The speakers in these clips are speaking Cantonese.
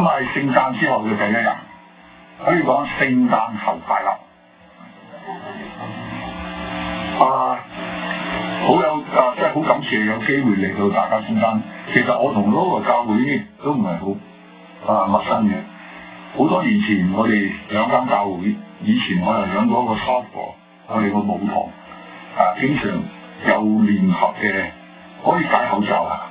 日係聖誕之後嘅第一日，可以講聖誕後快樂。即係好感謝有機會嚟到大家中間。其實我同嗰個教會呢都唔係好陌生嘅。好多年前我哋兩間教會，以前我又養過一個 softball， 我哋個舞堂經常有聯合嘅，可以戴口罩啊！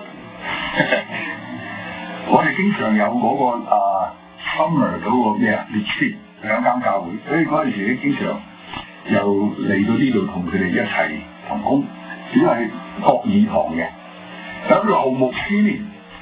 我哋經常有嗰個summer 嗰個咩retreat， 兩間教會，所以嗰陣時咧經常又嚟到呢度同佢哋一齊同工，只係各耳堂嘅。咁劉牧師呢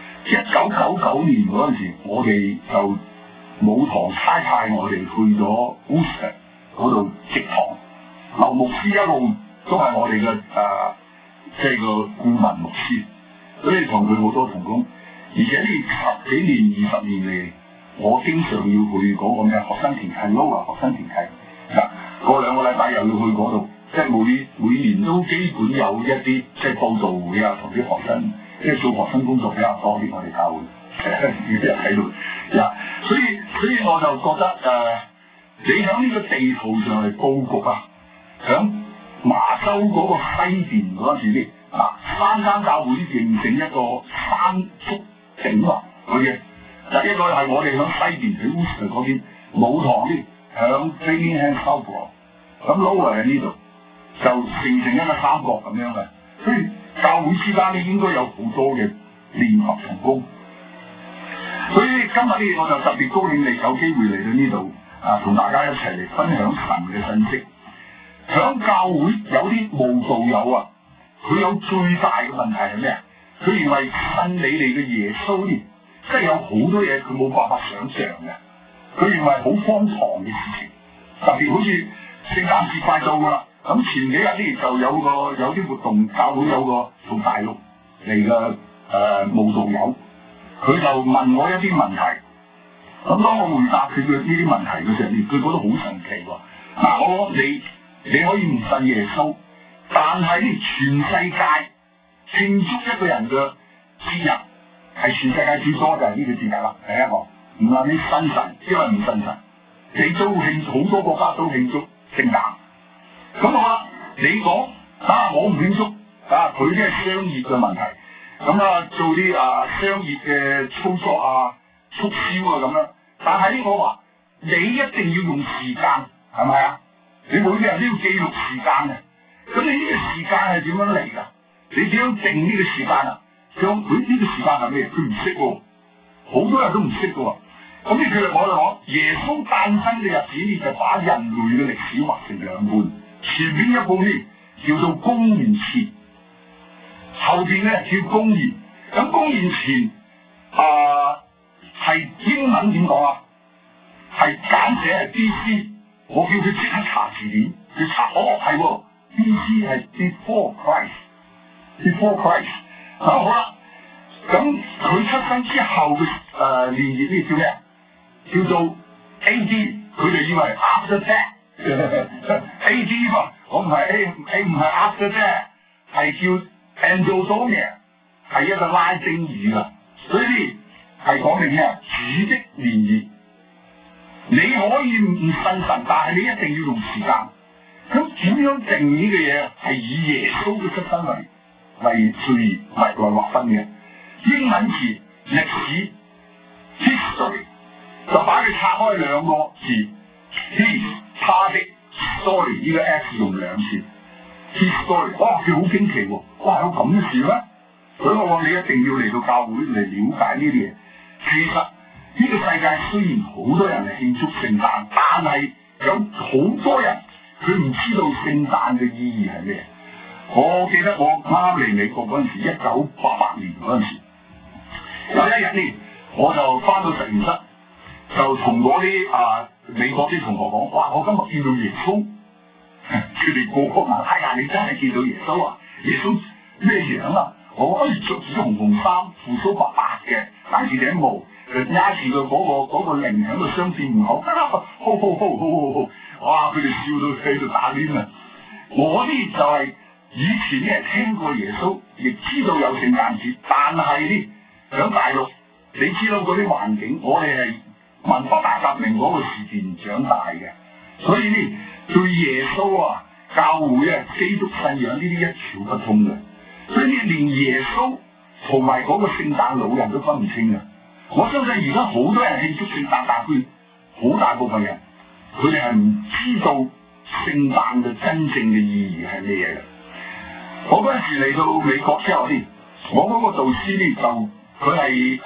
，1999年嗰陣時，我哋就舞堂差派我哋去咗 Worcester 嗰度植堂。劉牧師一路都係我哋嘅即係個顧問牧師，所以同佢好多同工。而且呢10幾年、20年嚟，我經常要去嗰個咩學生團契學生團契嗱，過2個禮拜又要去嗰度，即係每年都基本有一啲即係佈道會啊，同啲學生即係做學生工作比較多啲，我哋教會啲人喺度所以我就覺得你喺呢個地圖上嚟佈局啊，響麻州嗰個西邊嗰陣時啲3間教會形成一個山竹頂啊！佢嘅一個係我哋響西邊喺 Worcester 嗰邊，舞堂啲響 Framingham Southport， 咁 Lower 喺呢度就形成一個三角咁樣嘅，所以教會之間咧應該有好多嘅聯合同工。所以今日咧我就特別高興你有機會嚟到呢度同大家一齊嚟分享神嘅信息。響教會有啲慕道友啊，佢有最大嘅問題係咩啊？佢認為信你哋嘅耶穌呢，即係有好多嘢佢冇辦法想像嘅。佢認為好荒唐嘅事情，特別好似聖誕節快到㗎啦。咁前幾日呢就有啲活動，教會有個從大陸嚟嘅慕道友，佢就問我一啲問題。咁當我回答佢嘅呢啲問題嘅時候，佢覺得好神奇喎。我講你可以唔信耶穌，但係呢全世界慶祝一個人嘅節日係全世界最多就係呢個節日啦。第一個唔話你信神，因為唔信神，你都好多國家都慶祝聖誕。咁好啦，你講我唔慶祝佢即係商業嘅問題。咁做啲商業嘅操作促銷咁樣。但係呢我話你一定要用時間，係咪啊？你每個人都要記錄時間嘅。咁你呢個時間係點樣嚟㗎？你點樣定呢個時間啊？佢呢個時間係咩？佢唔識喎，好多人都唔識㗎喎。咁呢佢我就講耶穌誕生嘅日子呢，就把人類嘅歷史劃成2半。前面一半呢叫做公元前，後邊咧叫公元。咁公元前係英文點講啊？係簡寫係 B.C. 我叫佢即刻查字典，佢查係喎 B.C. 係 Before Christ。好啦，咁佢出生之後嘅年月呢叫咩？叫做 A.D. 佢哋以為 After That。A.D. 嘛，我唔係 A 唔係 After That， 係叫 Anno， 係一個拉丁語㗎，所以係講明咩？主的年月。你可以唔信神，但係你一定要用時間。咁點樣定呢個嘢？係以耶穌嘅出生為劃分嘅。英文詞歷史 history 就把佢拆開2個字 ，his 他的 story 呢個 s 用2次 his story。哇，佢好驚奇喎！哇，有咁嘅事咩？所以我話你一定要嚟到教會嚟了解呢啲嘢。其實呢個世界雖然好多人嚟慶祝聖誕，但係有好多人佢唔知道聖誕嘅意義係咩。我記得我啱嚟美國嗰陣時，1988年嗰陣時，有一日呢，我就翻到實驗室，就同嗰啲美國啲同學講：哇！我今日見到耶穌。佢哋個個問：哎呀，你真係見到耶穌啊？耶穌咩樣啊？我着住啲紅紅衫，鬍鬚白白嘅，戴住頂帽。挨住個嗰個靈喺個商店門口，好，哇！佢哋笑到喺度打攣啊！我呢就係以前呢聽過耶穌，亦知道有聖誕節，但係呢響大陸你知道嗰啲環境，我哋係文化大革命嗰個時段長大嘅，所以呢對耶穌啊、教會啊、基督信仰呢啲一竅不通嘅，所以呢連耶穌同埋嗰個聖誕老人都分唔清嘅。我相信而家好多人慶祝聖誕，但係好大部分人佢哋係唔知道聖誕嘅真正嘅意義係咩嘢嘅。我嗰陣時嚟到美國之後呢，我嗰個導師呢就佢係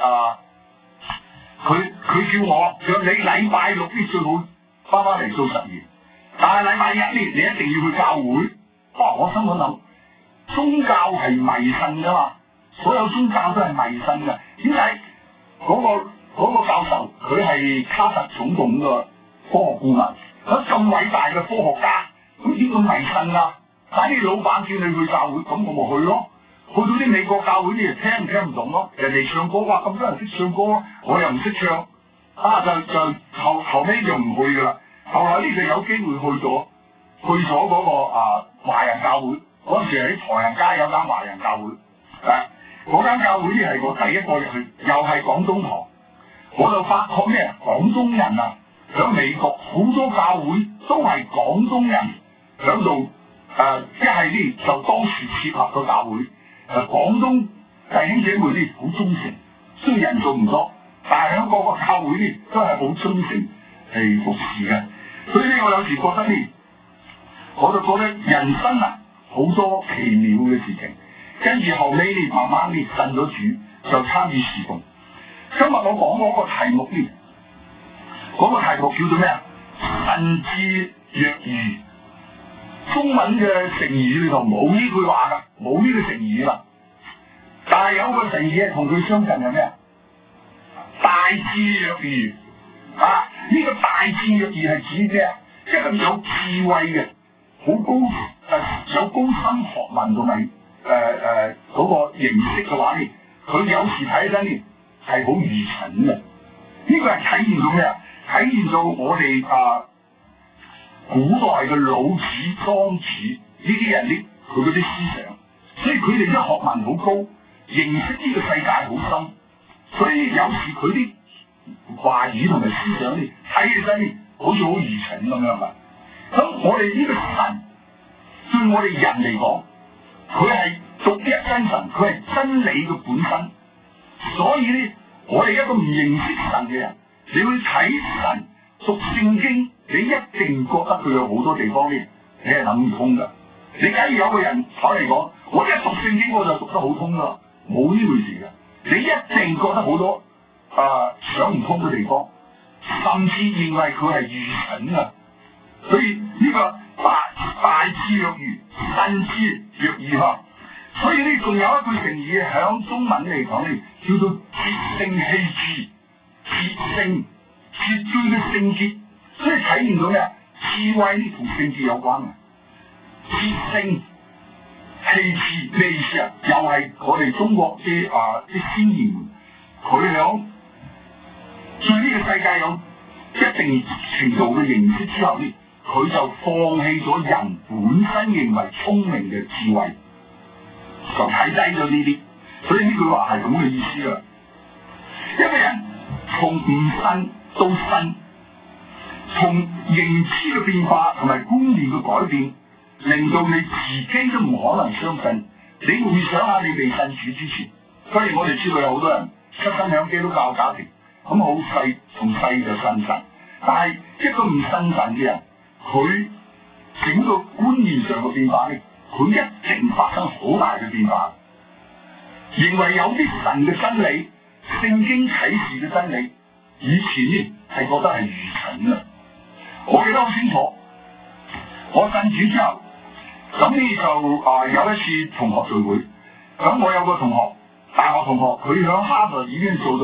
佢叫我你禮拜六呢最好翻嚟做實驗，但係禮拜一呢你一定要去教會。哇！我心諗宗教係迷信噶嘛，所有宗教都係迷信嘅。點解嗰個教授佢係卡特總統嘅科學顧問，佢咁偉大嘅科學家，咁點會迷信啊？但係啲老闆叫你去教會，咁我咪去咯。去到啲美國教會啲人聽唔懂咯，人哋唱歌哇咁多人識唱歌，我又唔識唱，就後尾就唔去噶啦。後來呢就有機會去咗嗰個華人教會，嗰陣時喺唐人街有間華人教會，嗰間教會呢係我第一個入去，又係廣東堂，我就發覺咩？廣東人啊，喺美國好多教會都係廣東人喺度，一係呢就當時設立個教會。廣東弟兄姐妹呢好忠誠，雖然人數唔多，但係喺嗰個教會呢都係好忠誠係服侍嘅。所以呢，我有時覺得呢，我就覺得人生啊好多奇妙嘅事情。跟住後尾呢，慢慢呢信咗主，就參與事奉。今日我講嗰個題目呢，嗰個題目叫做咩啊？慎之若愚。中文嘅成語裏頭冇呢句話噶，冇呢個成語啦。但係有個成語係同佢相近係咩啊？大智若愚啊！呢個大智若愚係指咩啊？即係有智慧嘅，好高有高深學問同埋嗰個認識嘅話咧，佢有時睇起身咧係好愚蠢嘅。呢個係體現到咩啊？體現到我哋古代嘅老子、莊子呢啲人咧，佢嗰啲思想，所以佢哋啲學問好高，認識呢個世界好深，所以有時佢啲話語同埋思想咧，睇起身咧好似好愚蠢咁樣噶。咁我哋呢個神對我哋人嚟講，佢係獨一真神，佢係真理嘅本身。所以咧，我哋一個唔認識神嘅人，你去睇神讀聖經，你一定覺得佢有好多地方咧，你係諗唔通噶。你假如有個人跑嚟講，我一讀聖經我就讀得好通啦，冇呢回事嘅。你一定覺得好多想唔通嘅地方，甚至認為佢係愚蠢啊。所以呢個大智若愚，慎之若愚嗬。所以呢，仲有一句成語響中文嚟講咧，叫做潔聖棄智。潔聖絕對嘅聖潔，所以體現到咩？智慧呢同聖潔有關嘅。潔聖棄智咩意思啊？又係我哋中國啲先賢們，佢響對呢個世界有一定程度嘅認識之後咧，佢就放棄咗人本身認為聰明嘅智慧，就睇低咗呢啲。所以呢句話係咁嘅意思啦。一個人從唔信到信，從認知嘅變化同埋觀念嘅改變，令到你自己都唔可能相信。你回想下你未信主之前，雖然我哋知道有好多人出生響基督教家庭，咁好細從細就信神，但係一個唔信神嘅人，佢整個觀念上嘅變化咧，佢一定發生好大嘅變化。認為有啲神嘅真理、聖經啟示嘅真理，以前呢係覺得係愚蠢啊！我記得好清楚，我信主之後，咁呢就有一次同學聚會，咁我有個同學，大學同學，佢響哈佛已經做到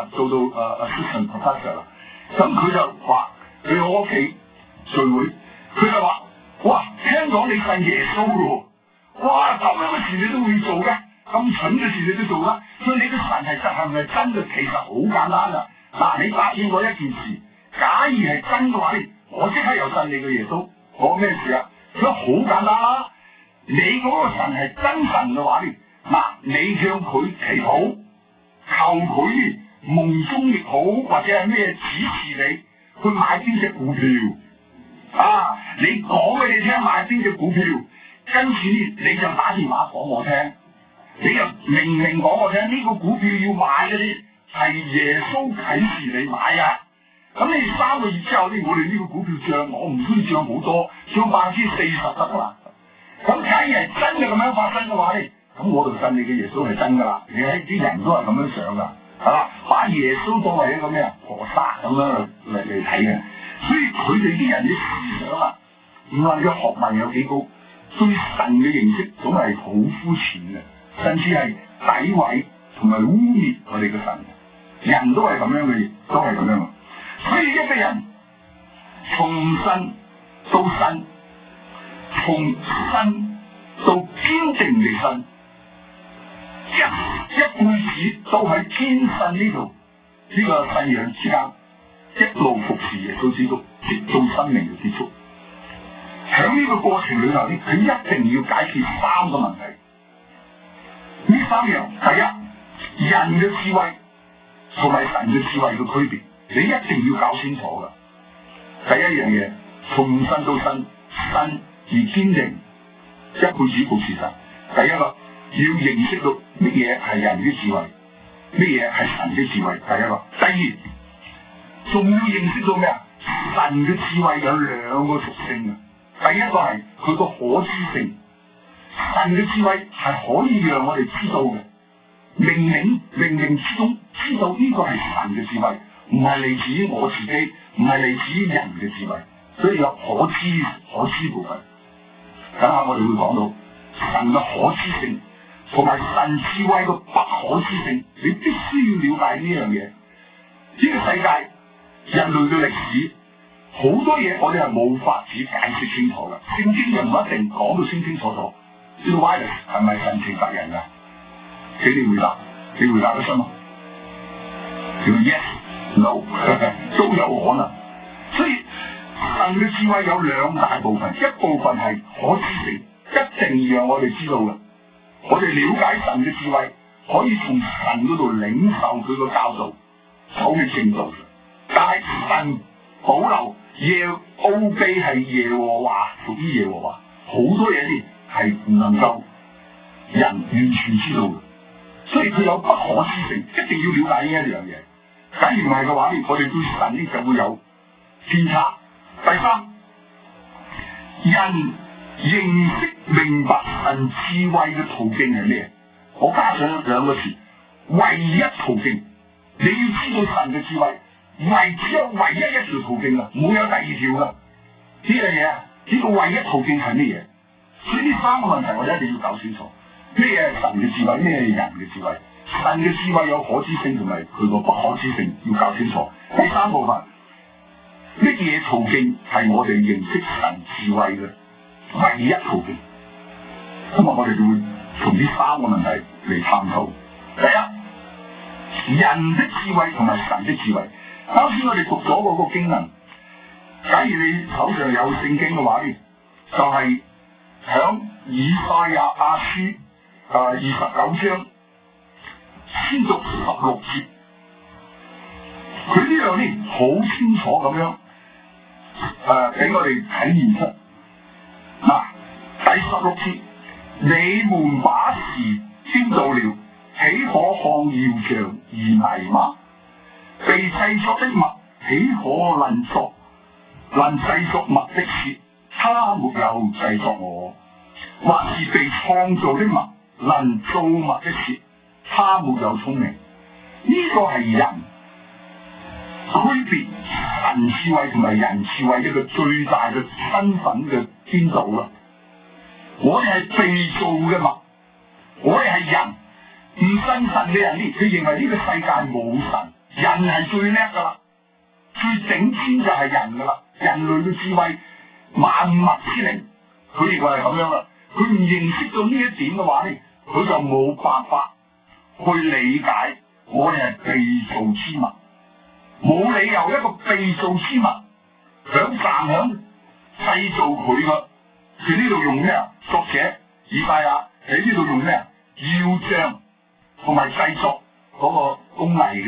assistant professor 啦，咁佢就話去我屋企聚會，佢就話：哇，聽講你信耶穌嘅喎，哇，咁樣嘅事你都會做嘅，咁蠢嘅事你都做啦，所以你嘅神係咪真嘅？其實好簡單啊！嗱，你發現過一件事，假如係真嘅話咧，我即刻又信你嘅耶穌。講咩事啊？佢好簡單啦，你嗰個神係真神嘅話咧，嗱，你向佢祈禱，求佢夢中亦好，或者係咩指示你去買邊隻股票啊？你講俾你聽買邊隻股票，跟住你就打電話講我聽，你又明明講我聽呢個股票要買嗰啲係耶穌啟示你買啊！咁你3個月之後咧，我哋呢個股票漲，我唔需要漲好多，漲40%得啦。咁假如係真嘅咁樣發生嘅話咧，咁我就信你嘅耶穌係真噶啦。你睇啲人都係咁樣想噶，係嘛？把耶穌當為一個咩啊菩薩咁樣嚟睇嘅，所以佢哋啲人啲思想啊，唔論佢學問有幾高，對神嘅認識總係好膚淺嘅，甚至係詆毀同埋污蔑我哋嘅神。人都係咁樣嘅嘢，都係咁樣嘅。所以一個人從信到信，從信到堅定地信，一輩子都喺堅信呢度呢個信仰之間，一路服侍耶穌基督，直到生命嘅結束。喺呢個過程裏頭咧，佢一定要解決3個問題。呢3樣，第一，人嘅智慧同埋神嘅智慧嘅區別，你一定要搞清楚噶。第一樣嘢，從信到信，信而堅定，一輩子服侍神。第一個要認識到乜嘢係人嘅智慧，乜嘢係神嘅智慧。第一個，第二，仲要認識到咩啊？神嘅智慧有2個屬性啊。第一個係佢個可知性，神嘅智慧係可以讓我哋知道嘅，冥冥之中知道呢個係神嘅智慧，唔係嚟自於我自己，唔係嚟自於人嘅智慧，所以有可知部分。等下我哋會講到神嘅可知性同埋神智慧嘅不可知性，你必須要了解呢樣嘢。呢個世界人類嘅歷史好多嘢我哋係冇法子解釋清楚嘅，聖經又唔一定講到清清楚楚。呢個 virus 係咪神情達人㗎？請你回答，你回答得出嗎？叫 yes no 都有可能。所以神嘅智慧有2大部分，一部分係可知性，一定要讓我哋知道嘅。我哋了解神嘅智慧，可以從神嗰度領受佢個教導，走嘅正道。但係神保留奧秘係耶和華，屬於耶和華，好多嘢咧係唔能夠人完全知道嘅。所以佢有不可知性，一定要了解呢一樣嘢。假如唔係嘅話咧，我哋對神咧就會有偏差。第3，人認識明白神智慧嘅途徑係咩？我加上2個字，唯一途徑。你要知道神嘅智慧，只有唯一一條途徑啊，冇有第2條噶。呢樣嘢，呢個唯一途徑係咩嘢？所以呢3個問題我哋一定要搞清楚。咩係神嘅智慧？咩係人嘅智慧？神嘅智慧有可知性同埋佢個不可知性，要搞清楚。第3部分，乜嘢途徑係我哋認識神智慧嘅唯一途徑？今日我哋就會從呢3個問題嚟探討。第一，人的智慧同埋神的智慧。啱先我哋讀咗嗰個經文，假如你手上有聖經嘅話咧，就係響以賽亞書29章先讀16節，佢呢度咧好清楚咁樣俾我哋體現出。第16節，你們把時先到了，豈可看窯匠而迷嗎？被製作的物，豈可能製作物的事？他沒有製作我，或是被創造的物，能造物的事？他沒有聰明。呢個係人區別神智慧同埋人智慧一個最大嘅身份嘅顛倒啦。我哋係被造嘅物，我哋係人。唔信神嘅人咧，佢認為呢個世界冇神，人係最叻噶啦，最頂尖就係人噶啦。人類嘅智慧，萬物之靈，佢認為係咁樣啦。佢唔認識到呢一點嘅話咧，佢就冇辦法去理解我哋係被造之物。冇理由一個被造之物站響製造佢嘅，佢呢度用咩啊？作者以賽亞喺呢度用咩啊？窯匠同埋製作嗰個工藝嘅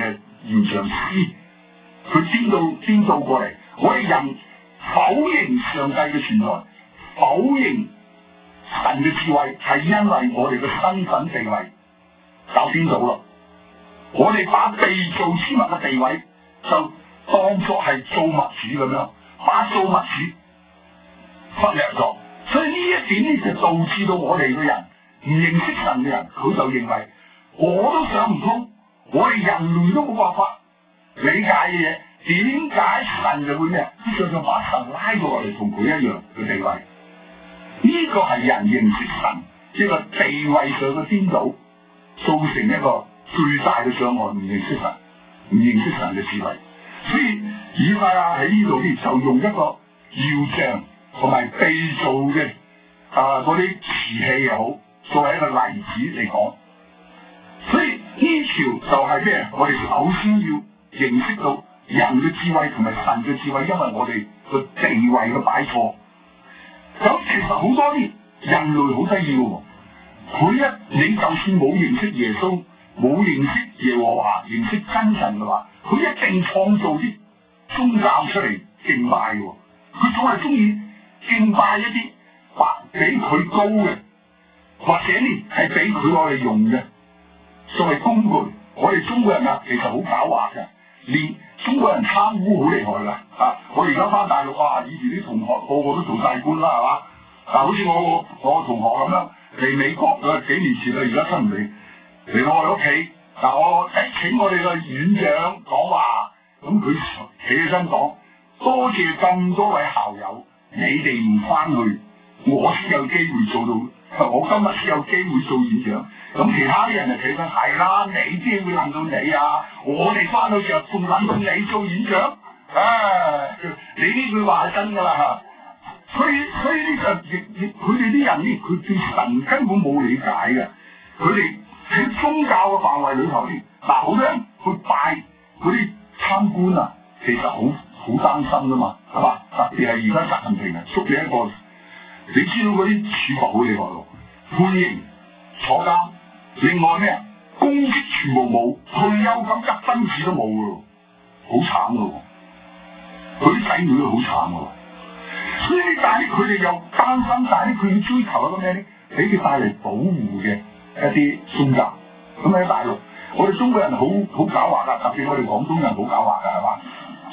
現象師，佢顛倒過嚟。我哋人否認上帝嘅存在，否認神嘅智慧，係因為我哋嘅身份地位搞顛倒啦。我哋把被造之物嘅地位就當作係造物主咁樣，把造物主忽略咗。所以呢一點咧就導致到我哋嘅人唔認識神嘅人，佢就認為我都想唔通，我哋人類都冇辦法理解嘅嘢，點解神就會咩？就把神拉過嚟同佢一樣嘅地位。呢個係人認識神一個地位上嘅顛倒，造成一個最大嘅障礙，唔認識神，唔認識神嘅智慧。所以以賽亞喺呢度咧就用一個窯匠同埋被造嘅嗰啲瓷器又好，作為一個例子嚟講。所以呢條就係咩？我哋首先要認識到人嘅智慧同埋神嘅智慧，因為我哋個地位嘅擺錯。咁其實好多啲人類好得意嘅喎，你就算冇認識耶穌，冇認識耶和華，認識真神嘅話，佢一定創造啲宗教出嚟敬拜嘅喎。佢總係中意敬拜一啲比佢高嘅，或者呢係俾佢攞嚟用嘅作為工具。我哋中國人啊，其實好狡猾嘅，連中國人貪污好厲害噶。我而家翻大陸以前啲同學個個都做大官啦，係嘛？好似我個同學咁樣嚟美國幾年前啦，而家出唔嚟到我哋屋企。我請我哋個院長講話，咁佢企起身講：多謝咁多位校友，你哋唔翻去，我先有機會做到。我今日先有機會做院長。咁其他啲人就企身係啦，你邊會諗到你啊？我哋翻去時候仲諗到你做院長。你呢句話係真噶啦嚇。所以呢佢哋啲人呢，佢對神根本冇理解嘅。佢哋喺宗教嘅範圍裏頭呢，好多人去拜嗰啲參觀啊，其實好擔心噶嘛，係嘛？特別係而家習近平啊，捉你一個，你知道嗰啲處罰好厲害喎，判刑坐監，另外咩公職全部冇，退休金一分錢都冇噶喎，好慘噶喎，佢啲仔女都好慘噶喎。所以但係佢哋又擔心，但係佢要追求一個咩咧？俾佢帶嚟保護嘅一啲宗教。咁喺大陸，我哋中國人好狡猾噶，特別我哋廣東人好狡猾噶，係嘛？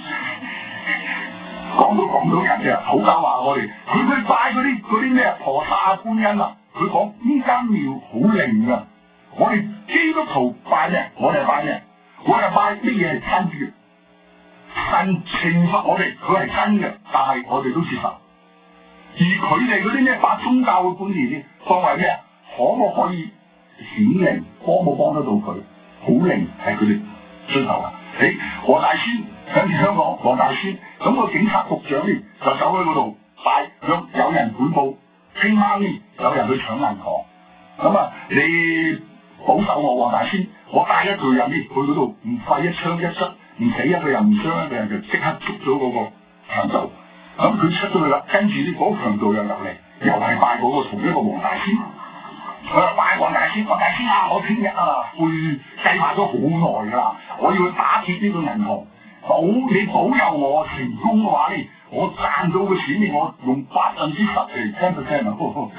講到廣東人嘅好狡猾，我哋佢拜嗰啲咩菩薩啊、觀音啊，佢講呢間廟好靈噶。我哋基督徒拜咩？我哋拜咩？我哋拜乜嘢係真嘅？神懲罰我哋，佢係真嘅，但係我哋都接受。而佢哋嗰啲咩把宗教嘅觀念咧，當為咩？可以顯靈，幫冇幫得到佢？好靈係佢哋追求噶。黃大仙喺香港，黃大仙咁個警察局長咧就走喺嗰度拜，有人舉報，聽晚咧有人去搶銀行。咁你保守我黃大仙，我帶一隊人咧去嗰度，唔費一槍一失，唔死一個人，唔傷一個人，就即刻捉咗嗰個強盜。咁佢出咗去啦，跟住呢嗰個強盜又入嚟，又係拜嗰個同一個黃大仙。佢話拜黃大仙啊！我聽日會計劃咗好耐㗎啦，我要去打劫呢個銀行。你保佑我成功嘅話咧，我賺到嘅錢咧，我用10%嚟 10%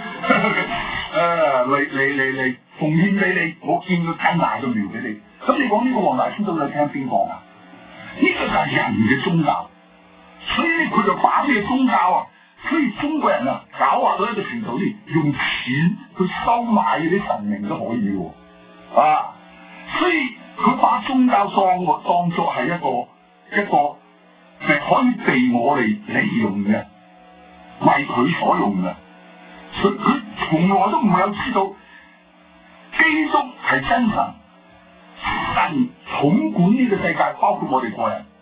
嚟奉獻俾你，我建個更大嘅廟俾你。咁你講呢個黃大仙到底聽邊個啊？呢個就係人嘅宗教，所以佢就把咩宗教啊？所以中國人啊，狡猾到一個程度咧，用錢去收買嗰啲神明都可以喎，所以佢把宗教當作係一個係可以被我哋利用嘅，為佢所用嘅。佢從來都唔係有知道基督係真神，神統管呢個世界，包括我哋個人，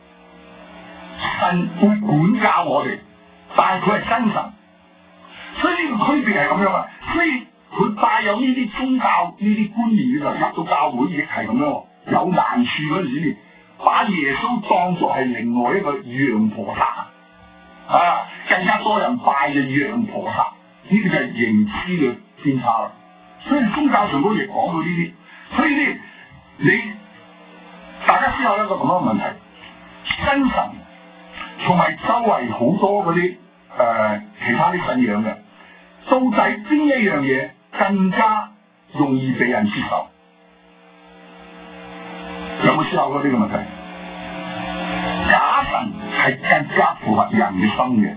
神會管教我哋。但係佢係真神，所以呢個區別係咁樣啊！所以佢帶有呢啲宗教呢啲觀念嘅時候，入到教會亦係咁樣。有難處嗰陣時，把耶穌當作係另外一個羊婆薩更加多人拜嘅羊婆薩，呢個就係認知嘅偏差啦。所以宗教上都亦講到呢啲，所以呢，你大家思考一個咁樣嘅問題：真神同埋周圍好多嗰啲其他啲信仰嘅，到底邊一樣嘢更加容易被人接受？有冇思考過呢個問題？假神係更加符合人嘅心嘅，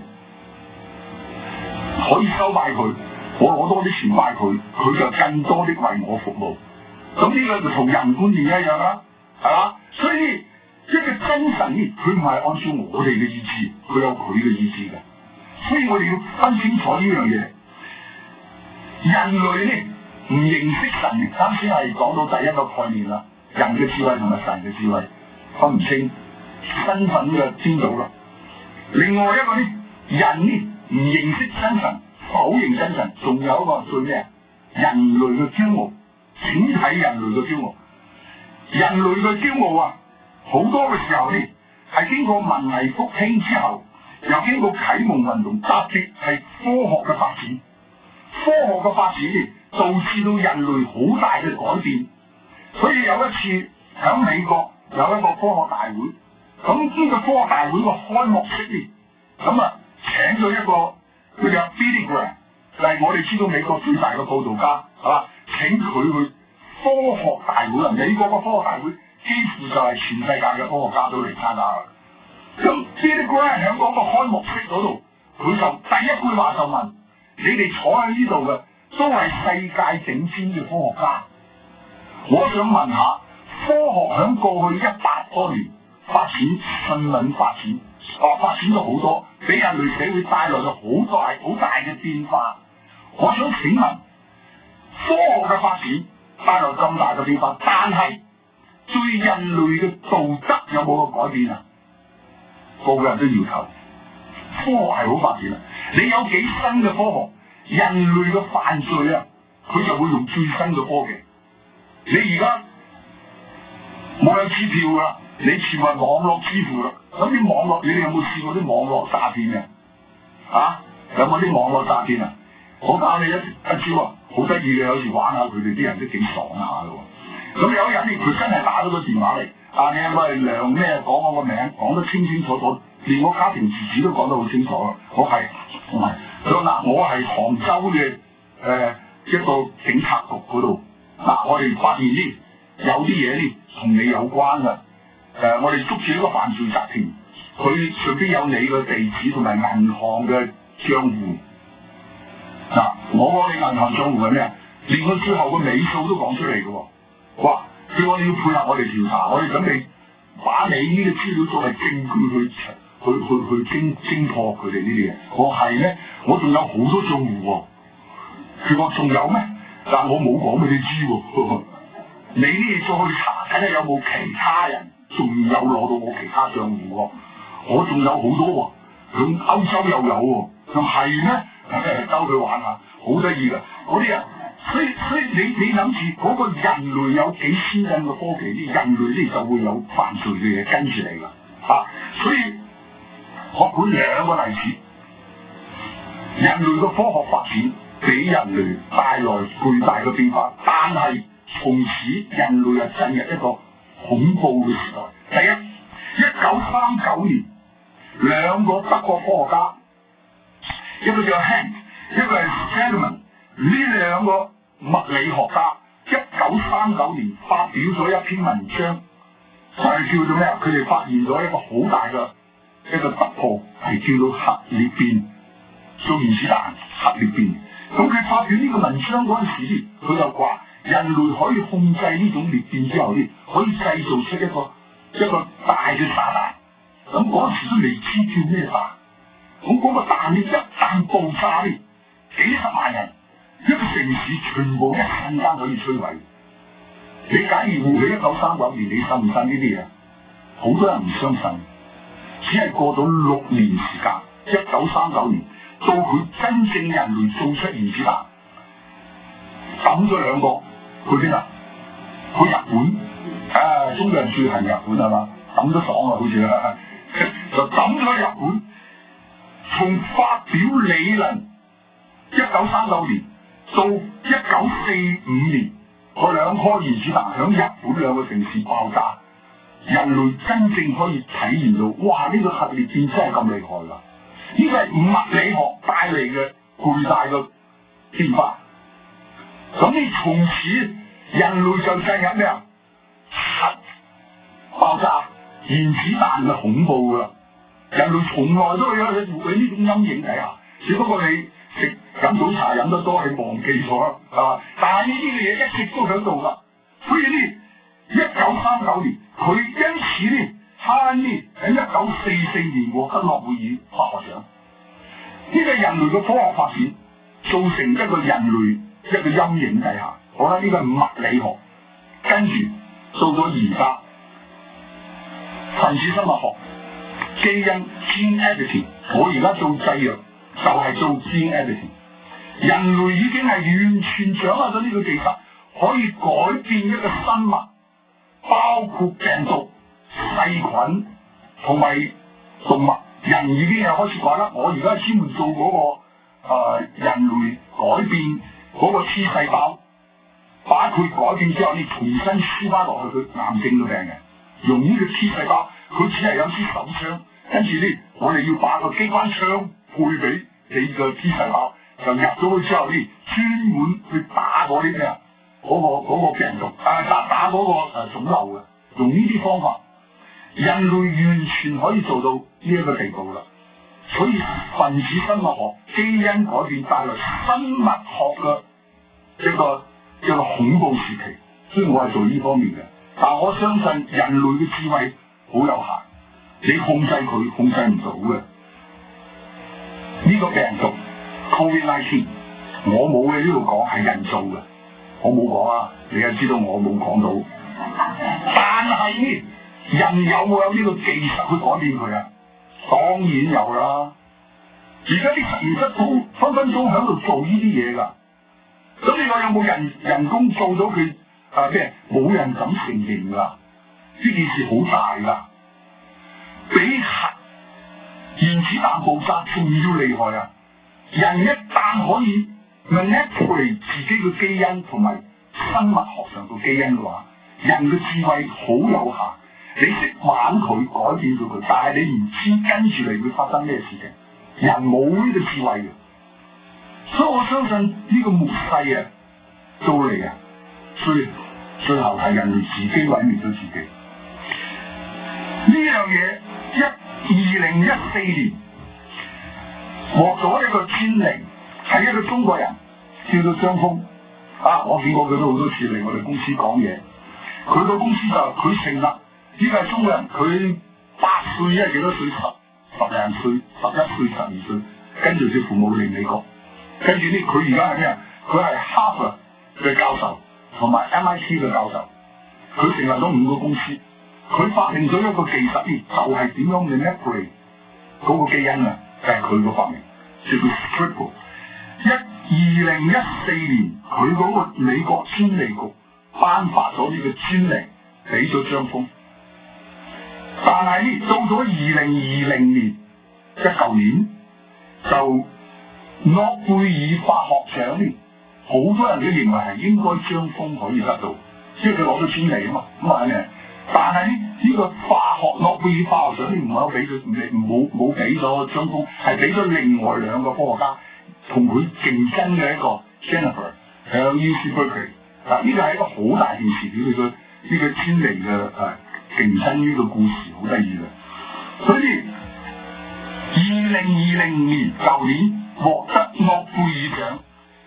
可以收買佢，我攞多啲錢買佢，佢就更多啲為我服務。咁呢個就同人觀念一樣啦，係嘛？所以一個真神呢，佢唔係按照我哋嘅意志，佢有佢嘅意志嘅。所以我哋要分清楚呢樣嘢。人類呢唔認識神，啱先係講到第一個概念啦，人嘅智慧同埋神嘅智慧分唔清，身份嘅顛倒啦。另外一個呢，人呢唔認識真神，否認真神，仲有一個最咩？人類嘅驕傲，整體人類嘅驕傲。人類嘅驕傲啊，好多嘅時候呢係經過文藝復興之後，又經過啟蒙運動，特別係科學嘅發展。科學嘅發展呢導致到人類好大嘅改變。所以有一次喺美國有一個科學大會，咁呢個科學大會個開幕式呢，咁啊請咗一個佢叫 Billy Graham，就係我哋知道美國最大嘅佈道家，係嘛？請佢去科學大會啊！美國嘅科學大會幾乎就係全世界嘅科學家都嚟參加啦。咁 Billy Graham 喺嗰個開幕式嗰度，佢就第一句話就問：你哋坐喺呢度嘅都係世界頂尖嘅科學家，我想問下，科學喺過去100多年發展，迅猛發展，發展咗好多，俾人類社會帶來咗好大嘅變化。我想請問，科學嘅發展帶來咁大嘅變化，但係對人類嘅道德有冇個改變啊？個個人都要求。科學係好發展啊！你有幾新嘅科學，人類嘅犯罪啊，佢就會用最新嘅科技。你而家冇有支票啦，你全係網絡支付啦。咁啲網絡，你哋有冇試過啲網絡詐騙嘅？啊，有冇啲網絡詐騙啊？我教你一招啊，好得意嘅，有時玩下佢哋啲人都幾爽下嘅喎。咁有一日呢，佢真係打咗個電話嚟，你係咪梁咩？講我個名，講得清清楚楚，連我家庭住址都講得好清楚啦。我係，唔係，佢話嗱，我係杭州嘅一個警察局嗰度，我哋發現呢有啲嘢呢同你有關嘅，我哋捉住一個犯罪集團，佢上邊有你嘅地址同埋銀行嘅賬戶。我講你銀行賬戶係咩啊？連佢最後個尾數都講出嚟嘅喎。哇！佢話你要配合我哋調查，我哋準備把你呢個資料作為證據去偵破佢哋呢啲嘢。我係咩？我仲有好多賬戶喎。佢話仲有咩？但我冇講俾你知喎。你呢嘢再去查睇下有冇其他人仲有攞到我其他賬戶喎。我仲有好多喎，響歐洲又有喎。佢係咩？兜佢玩下，好得意噶嗰啲人。所以你諗住嗰個人類有幾先進嘅科技，啲人類咧就會有犯罪嘅嘢跟住嚟噶。所以我舉兩個例子，人類嘅科學發展俾人類帶來巨大嘅變化，但係從此人類又進入一個恐怖嘅時代。第一，1939年，兩個德國科學家，一個叫 Hank， 一個係 Feldman， 呢兩個物理學家1939年發表咗一篇文章，就係叫做咩啊？佢哋發現咗一個好大嘅一個突破，係叫做核裂變，做原子彈核裂變。咁佢發表呢個文章嗰陣時，佢就話人類可以控制呢種裂變之後咧，可以製造出一個大嘅炸彈。咁嗰陣時都未知叫咩彈。咁嗰個彈咧一旦爆炸咧，幾十萬人一個城市全部一瞬間可以摧毀。你假如活喺1939年，你信唔信呢啲嘢？好多人唔相信，只係過咗6年時間，1939年到佢真正人類做出原子彈，抌咗兩個去邊啊？去日本，中國人最恨日本係嘛？抌咗爽啊，好似啊，就抌咗日本。從發表理論1939年到1945年，嗰兩顆原子彈響日本兩個城市爆炸， 人類真正可以體現到，哇！呢個核裂變真係咁厲害㗎！呢個係物理學帶嚟嘅巨大嘅變化。咁你從此人類就進入咩啊？核爆炸、原子彈嘅恐怖㗎啦！人類從來都係活喺呢種陰影底下，只不過你飲早茶飲得多，你忘記咗，係嘛？但係呢啲嘅嘢一直都喺度㗎。所以呢，1939年佢因此呢，哈恩呢喺1944年獲得諾貝爾化學獎。呢個人類嘅科學發展造成一個人類一個陰影底下，我覺得呢個係物理學。跟住到咗而家，分子生物學、基因 gene editing， 我而家做製藥就係做 gene editing。人類已經係完全掌握咗呢個技術，可以改變一個生物，包括病毒、細菌同埋動物。人已經係開始改啦。我而家專門做嗰個人類改變嗰個 T 細胞，把佢改變之後，你重新輸翻落去佢癌症嘅病人，用呢個 T 細胞，佢只係有支手槍，跟住呢，我哋要把個機關槍配俾你個 T 細胞，就入咗去之後呢，專門去打嗰啲咩啊，嗰個病毒，打嗰個腫瘤嘅，用呢啲方法。人類完全可以做到呢一個地步啦，所以分子生物學、基因改變帶來生物學嘅一個恐怖時期，所以我係做呢方面嘅。但我相信人類嘅智慧好有限，你控制佢控制唔到嘅。呢個病毒 COVID-19， 我冇喺呢度講係人造嘅，我冇講啊，你又知道我冇講到。但係呢，人有冇有呢個技術去改變佢啊？當然有啦！而家啲實驗室都分分鐘喺度做呢啲嘢㗎。咁你話有冇人工做到佢咩？冇人敢承認㗎。呢件事好大㗎，比核原子彈爆炸仲要厲害啊！人一旦可以 manipulate 自己嘅基因同埋生物學上嘅基因嘅話，人嘅智慧好有限。你識玩佢，改變到佢，但係你唔知跟住嚟會發生咩事情。人冇呢個智慧嘅，所以我相信呢個末世啊，到嚟啊，最後係人類自己毀滅咗自己。呢樣嘢2014年獲咗一個專利，係一個中國人叫做張峰啊，我見過佢都好多次嚟我哋公司講嘢。佢個公司就佢成立。呢個係中國人，佢8歲啊，幾多歲？10歲、11歲、12歲，跟住佢父母嚟美國，跟住呢，佢而家係咩啊？佢係哈佛嘅教授，同埋 MIT 嘅教授。佢成立咗5個公司，佢發明咗一個技術，就係點樣 manipulate 嗰個基因啊，就係佢個發明，叫做 Scribble。2014年，佢嗰個美國專利局頒發咗呢個專利俾咗張峰。但係呢，到咗2020年，即係舊年，就諾貝爾化學獎呢，好多人都認為係應該張峰可以得到，因為佢攞咗專利啊嘛，咁係咪？但係呢個化學諾貝爾化學獎呢，唔係俾佢，冇俾咗張峰，係俾咗另外2個科學家同佢競爭嘅一個 Jennifer 喺 UC Berkeley。嗱，呢個係一個好大件事，佢哋呢個專利嘅競爭呢個故事好得意嘅，所以2020年舊年獲得諾貝爾獎，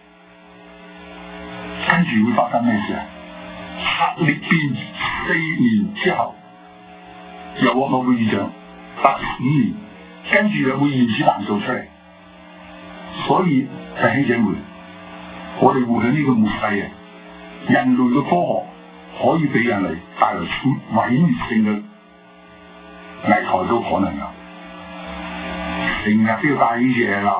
跟住會發生咩事啊？核裂變4年之後又獲諾貝爾獎，85年，跟住又會原子彈做出嚟。所以弟兄姐妹，我哋活喺呢個末世嘅人類嘅科學，可以俾人嚟帶來毀滅性嘅危害都可能有，成日都要帶呢啲嘢啦。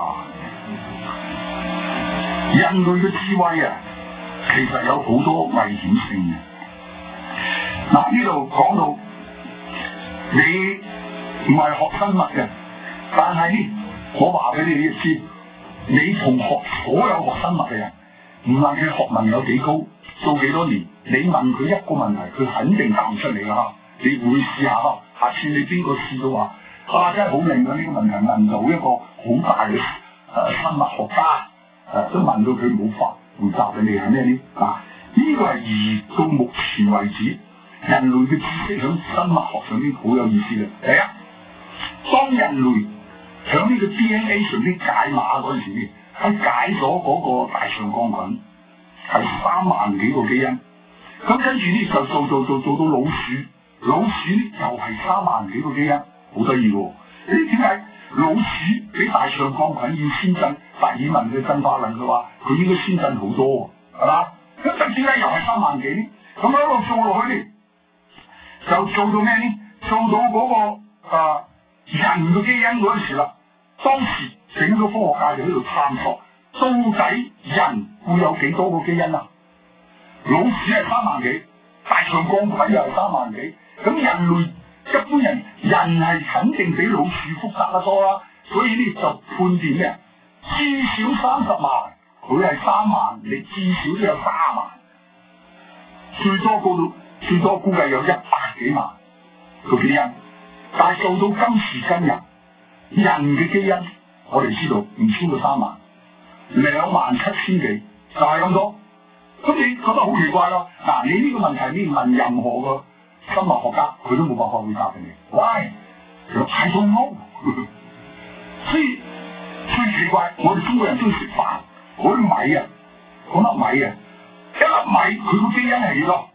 人類嘅智慧啊，其實有好多危險性嘅。嗱，呢度講到你唔係學生物嘅，但係呢，我話俾你哋知，你同學所有學生物嘅人，唔論佢學問有幾高，做幾多年，你問佢一個問題，佢肯定答唔出嚟㗎。 你會試下咯。下次你邊個試到話真係好靈啊！呢個問題問到一個好大嘅生物學家都問到佢冇法回答嘅，你係咩呢？呢個係而到目前為止人類嘅知識喺生物學上邊好有意思嘅。第一，當人類喺呢個 DNA 上邊解碼嗰陣時咧，係解咗嗰個大腸桿菌係3萬幾個基因，咁跟住咧就做到老鼠咧又係3萬幾個基因，好得意喎！點解老鼠比大腸桿菌要先進？達爾文嘅進化論佢話佢應該先進好多，係嘛？咁點解又係3萬幾咧？咁一路做落去咧，就做到咩咧？做到嗰個人嘅基因嗰陣時啦。當時整個科學界就喺度探索，到底人會有幾多個基因啊？老鼠係3萬幾，大腸桿菌又係3萬幾，咁人類一般人係肯定比老鼠複雜得多啦，所以呢就判斷咩？至少30萬，佢係3萬，你至少都有3萬，最多估計有100幾萬個基因，但係做到今時今日，人嘅基因我哋知道唔超過3萬，27000幾就係咁多。咁你覺得好奇怪咯？你呢個問題你問任何個生物學家，佢都冇辦法回答俾你。喂，有太多屋，所以最奇怪，我哋中國人中意食飯，嗰啲米啊，嗰粒米啊，一粒米佢個基因係幾多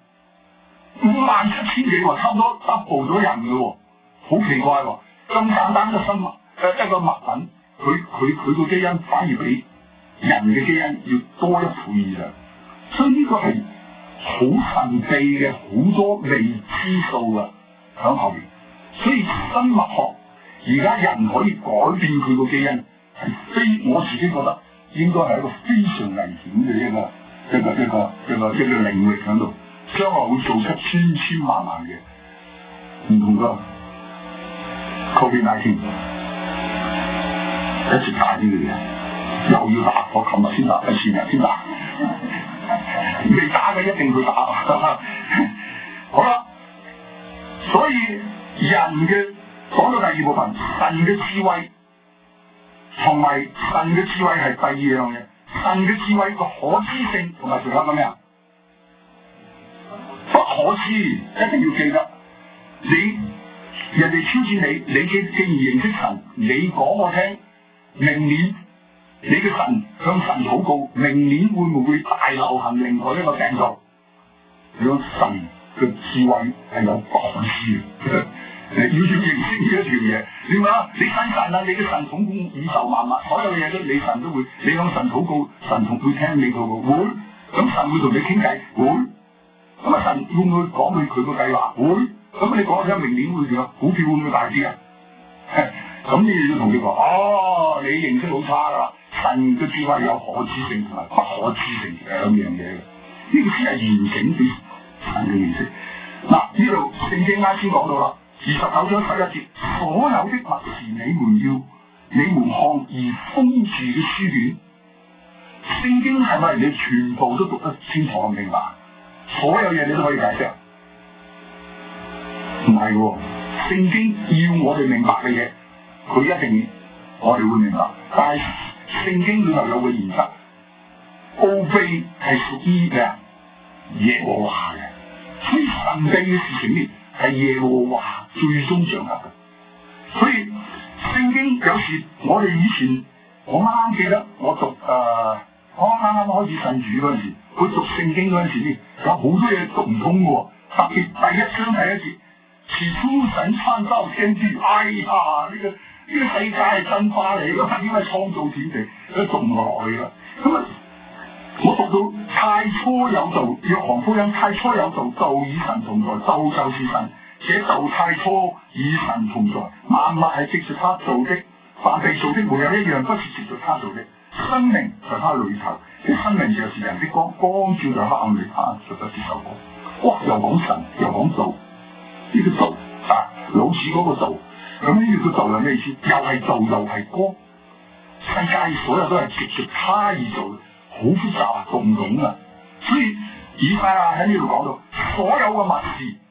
？57000幾喎，差唔多double咗人嘅喎，好奇怪喎！咁簡單嘅生物一個物品，佢個基因反而比人嘅基因要多1倍以上，所以呢個係好神秘嘅，好多未知數啊喺後面。所以生物學而家人可以改變佢個基因，係我自己覺得應該係一個非常危險嘅一個領域喺度，將來會做出千萬嘅唔同嘅 COVID-19 一次大啲嘅嘢，又要打，我琴日先打，前日先打，未打嘅一定會打。好啦，所以人嘅講到第二部分，神嘅智慧同埋神嘅智慧係第二樣嘢，神嘅智慧個可知性同埋仲有個咩啊？不可知，一定要記得人哋挑戰你既然認識神，你講我聽，明年你嘅神向神禱告，明年會唔會大流行另外一個病毒？你講神嘅智慧係有不可知嘅，你要認識呢一條嘢。你話你信神啊，你嘅神統管宇宙萬物，所有嘢都你神都會，你向神禱告，神同會聽你禱告，會，咁神會同你傾偈，會，咁神會唔會講佢個計劃？會。咁你講聽明年會點啊？股票會唔會大啲啊？咁你要同佢講，你認識好差噶啦！神嘅智慧有可知性同埋不可知性2樣嘢嘅，呢個先係完整啲神嘅認識。呢度聖經啱先講到啦，29章11節，所有的默示你們看而封住嘅書卷，聖經係咪你全部都讀得清楚明白？所有嘢你都可以解釋？唔係喎，聖經要我哋明白嘅嘢，佢一定我哋會明白。但係聖經裏頭有個原則，奧秘係屬於咩啊？耶和華嘅，所以神秘嘅事情呢係耶和華最終掌握嘅。所以聖經有時我哋以前我啱記得我讀我啱開始信主嗰陣時，佢讀聖經嗰陣時呢，有好多嘢讀唔通嘅喎，特別第1章第1節。起初神創造天地，哎呀！呢個世界係進化嚟嘅，點解創造天地？都仲唔落去啦。咁啊，我讀到太初有道，約翰福音太初有道，道與神同在，道就是神，這道太初與神同在，萬物係藉着他做的，凡被造的沒有一樣不是藉着他做的。生命在他裏頭，啲生命就是人的光，光照在黑暗裏，他就得接受光。哇！又講神，又講道。呢個道老子嗰個道，咁呢個道係咩意思？又係道又係光，世界所有都係藉著他而做嘅，好複雜啊，讀唔懂啊。所以以賽亞喺呢度講到，所有嘅默示，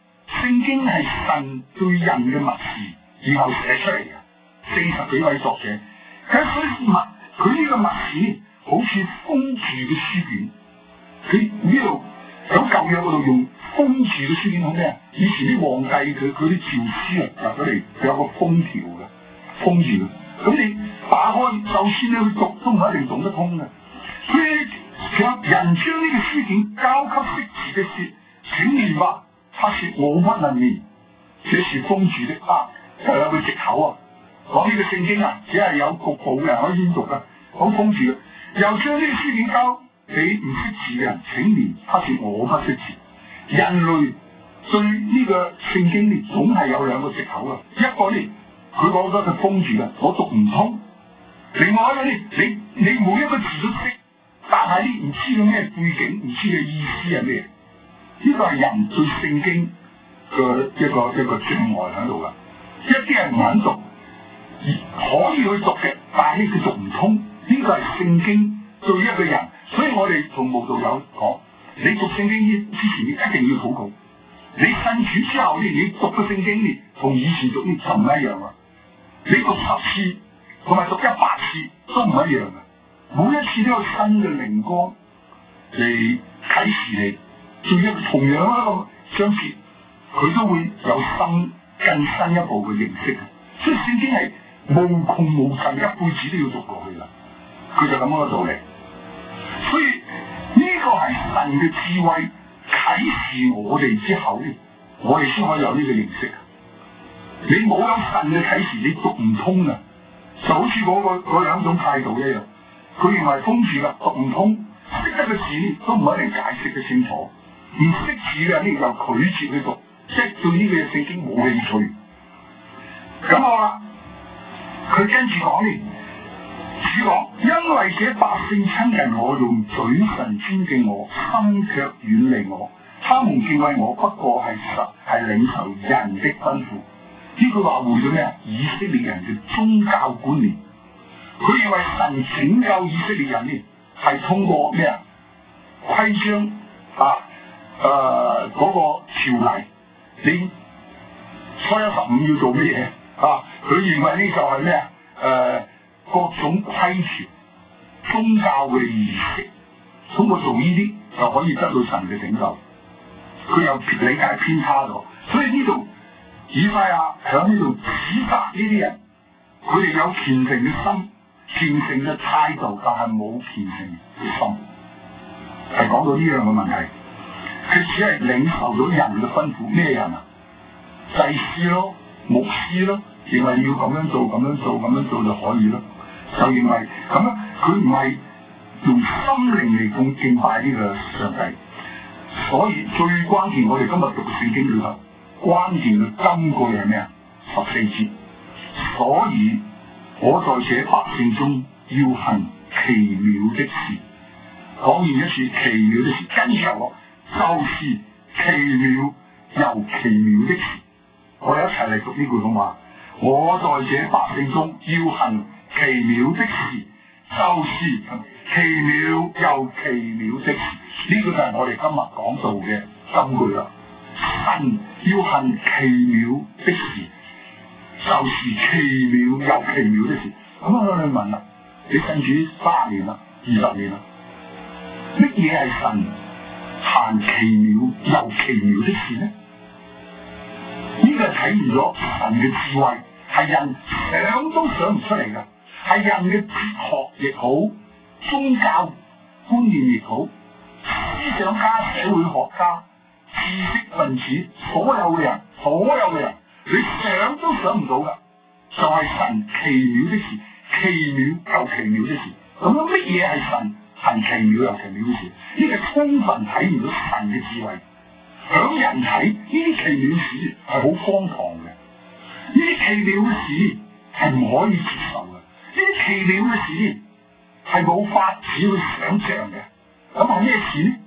聖經係神對人嘅默示，然後寫出嚟嘅，40幾位作者。所以佢呢個默示好似封住嘅書卷。佢呢度喺舊約嗰度用封住嘅書卷好咩啊？以前啲皇帝佢啲詔書啊入咗嚟，佢有個封條嘅，封住嘅。咁你打開，就算你去讀，都唔一定讀得通嘅。所以其實人將呢個書卷交給識字嘅說，請念吧。他說我不能念，這是封住的啊，又有個藉口啊。講呢個聖經啊，只係有局部嘅人可以宣讀嘅，講封住嘅。又將呢個書卷交俾唔識字嘅人，請念。他說我不識字。人類對呢個聖經呢，總係有兩個藉口啊。一個呢，佢覺得佢封住嘅，我讀唔通；另外一個呢，你每一個字都識，但係呢唔知道咩背景，唔知佢意思係咩。呢個係人對聖經嘅一個障礙喺度噶。一啲人唔肯讀，可以去讀嘅，但係佢讀唔通。呢個係聖經對一個人，所以我哋同慕道友講，你讀聖經之前，你一定要禱告。你信主之後呢，你讀嘅聖經呢，同以前讀呢就唔一樣啦。你讀10次同埋讀100次都唔一樣嘅，每一次都有新嘅靈光嚟啟示你。仲有同樣一個章節，佢都會有更新一步嘅認識。所以聖經係無窮無盡，一輩子都要讀過去啦。佢就咁樣嘅道理。所以呢個係神嘅智慧啟示我哋之後咧，我哋先可以有呢個認識。你冇有神嘅啟示，你讀唔通啊！就好似嗰兩種態度一樣。佢認為封住啦，讀唔通，識得嘅字都唔一定解釋得清楚。唔識字嘅呢，就拒絕去讀，即係對呢個聖經冇興趣。咁好啦，佢跟住講呢，主講，因為這百姓親近我，用嘴唇尊敬我，心卻遠離我。他們敬畏我，不過係領受人的吩咐。呢句話回咗咩啊？以色列人嘅宗教觀念。佢認為神拯救以色列人呢，係通過咩啊？規章啊！嗰個條例，你初一15要做乜嘢啊？佢認為呢就係咩各種規條、宗教嘅儀式，通過做呢啲就可以得到神嘅拯救。佢又理解偏差咗，所以呢度以賽亞響呢度指責呢啲人，佢哋有虔誠嘅心、虔誠嘅態度，但係冇虔誠嘅心，係講到呢樣嘅問題。佢只係領受咗人嘅吩咐，咩人啊？祭司咯，牧師咯，認為要咁樣做、咁樣做、咁樣做就可以咯。就認為咁樣，佢唔係用心靈嚟敬拜呢個上帝。所以最關鍵，我哋今日讀聖經裏頭關鍵嘅金句係咩啊？14節。所以我在這百姓中要行奇妙的事。講完一次奇妙的事，跟住我。就是奇妙又奇妙的事，我哋一齊嚟讀呢句好嘛？我在這百姓中要行奇妙的事，就是奇妙又奇妙的事。呢個就係我哋今日講到嘅金句啦。神要行奇妙的事，就是奇妙又奇妙的事。咁我哋問啦，你信主30年啦、20年啦，乜嘢係神行奇妙又奇妙的事呢？呢個係體現咗神嘅智慧，係人想都想唔出嚟嘅，係人嘅哲學亦好，宗教觀念亦好，思想家、社會學家、知識分子，所有嘅人，你想都想唔到嘅，就係神奇妙的事，奇妙又奇妙的事。咁樣乜嘢係神行奇妙又奇妙嘅事？呢個充分體現咗神嘅智慧。響人睇呢啲奇妙事係好荒唐嘅，呢啲奇妙嘅事係唔可以接受嘅，呢啲奇妙嘅事係冇法子去想象嘅。咁係咩事呢？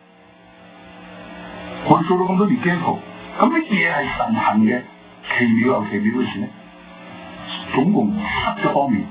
我哋做咗咁多年基督徒，咁乜嘢係神行嘅奇妙又奇妙嘅事呢？總共7個方面。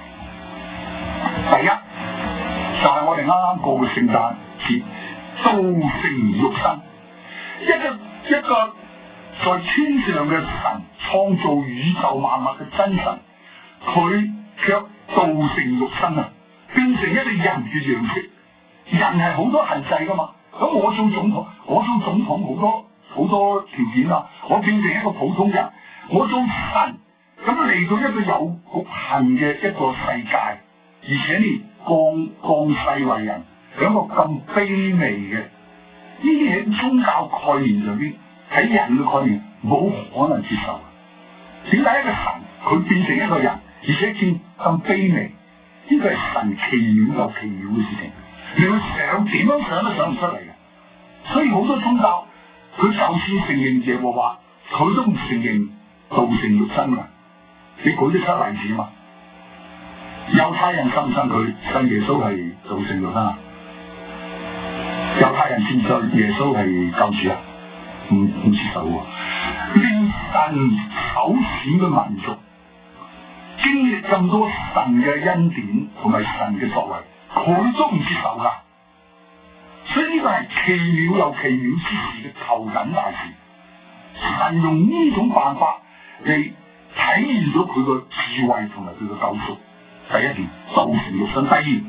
第一就係我哋啱啱過嘅聖誕節，道成肉身，一個在天上嘅神，創造宇宙萬物嘅真神，佢卻道成肉身啊，變成一個人嘅樣式。人係好多限制噶嘛，咁我做總統好多條件啊，我變成一個普通人，我做神，咁嚟到一個有局限嘅一個世界，而且呢降世為人，係一個咁卑微嘅，呢啲喺宗教概念上邊，喺人嘅概念冇可能接受。點解一個神佢變成一個人，而且見咁卑微？呢個係神奇妙又奇妙嘅事情，你要想點樣想都想唔出嚟嘅。所以好多宗教佢就算承認耶和華，佢都唔承認道成肉身㗎。你舉得出例子嘛？猶太人信唔信佢信耶穌係道成肉身啊？猶太人接受耶穌係救主啊？唔接受喎。連神首選嘅民族，經歷咁多神嘅恩典同埋神嘅作為，佢都唔接受噶。所以呢個係奇妙又奇妙之事嘅頭等大事。神用呢種辦法嚟體現咗佢個智慧同埋佢個救贖。第一點，道成肉身；第二，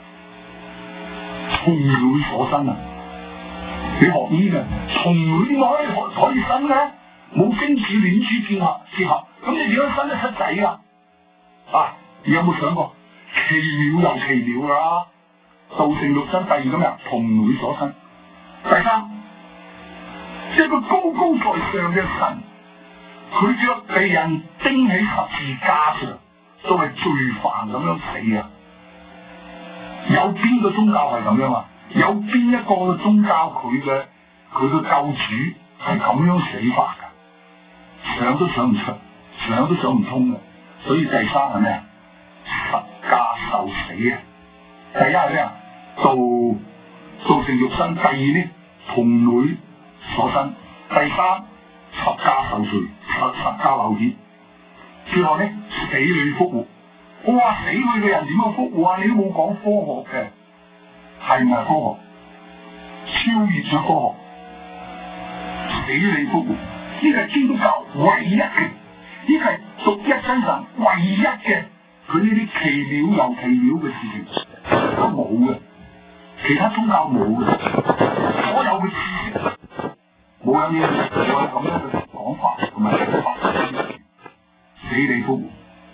童女所生啊！你學醫嘅童女點可以生嘅？冇精子卵子結合，咁你點樣生得出仔啊？啊！你有冇想過奇妙又奇妙㗎啦？道成肉身，第二咁樣童女所生。第三，一個高高在上嘅神，佢卻被人釘喺十字架上，作為罪犯咁樣死啊！有邊個宗教係咁樣啊？有邊一個宗教佢嘅救主係咁樣死法㗎？想都想唔出，想都想唔通嘅。所以第三係咩啊？十架受死啊！第一係咩啊？道成肉身。第二呢，童女所生。第三，十架受罪，十架流血。最後呢，死裏復活。哇！死去嘅人點樣復活啊？你都冇講科學嘅，係唔係科學？超越咗科學，死裏復活，呢個係基督教唯一嘅，呢個係獨一真神唯一嘅，佢呢啲奇妙又奇妙嘅事情都冇嘅，其他宗教冇嘅，所有嘅知識冇有嘢，冇有咁樣嘅講法同埋講法，死裏復活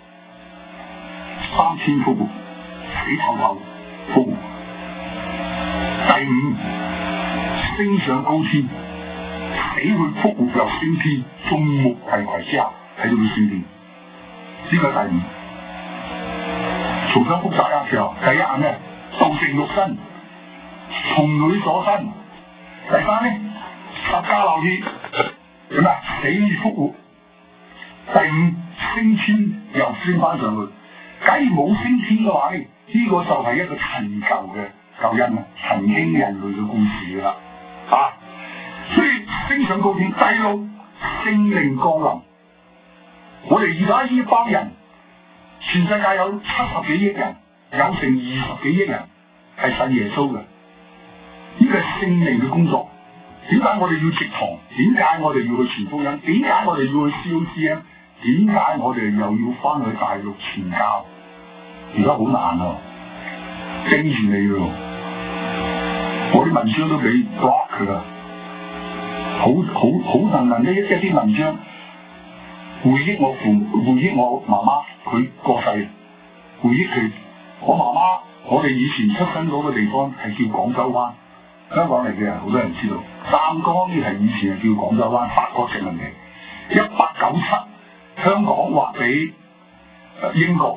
，3000復活，死透透復活。第五，升上高天，死去復活又升天，眾目睽睽之下睇到佢升天。呢個係第五。重新複習一次啊！第一係咩？道成肉身，童女所生。第三呢，十架流血，咁啊死而復活。第五，升天又升翻上去。假如冇升天嘅話呢，呢個就係一個陳舊嘅救恩啊，曾經人類嘅故事啦，啊！所以升上高天。第六，聖靈降臨。我哋而家呢班人，全世界有70幾億人，有成20幾億人係信耶穌嘅，呢個係聖靈嘅工作。點解我哋要植堂？點解我哋要去傳福音？點解我哋要去 COCM？點解我哋又要翻去大陸傳教？而家好難啊，盯住你喎！我啲文章都俾 block 佢啦，好難呢一啲文章回憶我父母，回憶我媽媽，佢過世，回憶佢我媽媽。我哋以前出生嗰個地方係叫廣州灣，香港嚟嘅人好多人知道。湛江呢係以前係叫廣州灣，法國殖民地。1897香港劃俾英國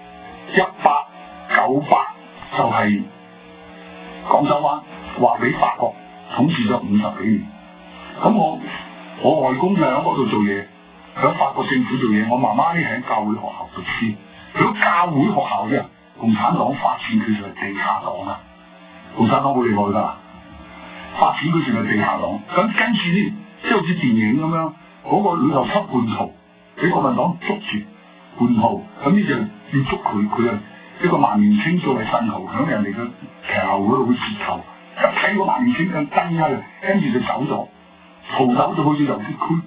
，1898就係廣州灣劃俾法國，統治咗50幾年。咁我外公就喺嗰度做嘢，喺法國政府做嘢。我媽媽呢喺教會學校讀書。喺教會學校啫，共產黨發展佢就係地下黨啊！共產黨好厲害㗎，發展佢就係地下黨。咁跟住呢，即係好似電影咁樣，嗰個裏頭緝叛徒，俾國民黨捉住叛徒，咁呢就要捉佢，佢啊一個萬年青作為信號響人哋嘅騎樓嗰度去截頭，一睇個萬年青咁跟啊，跟住就走咗，逃走就去咗遊擊區，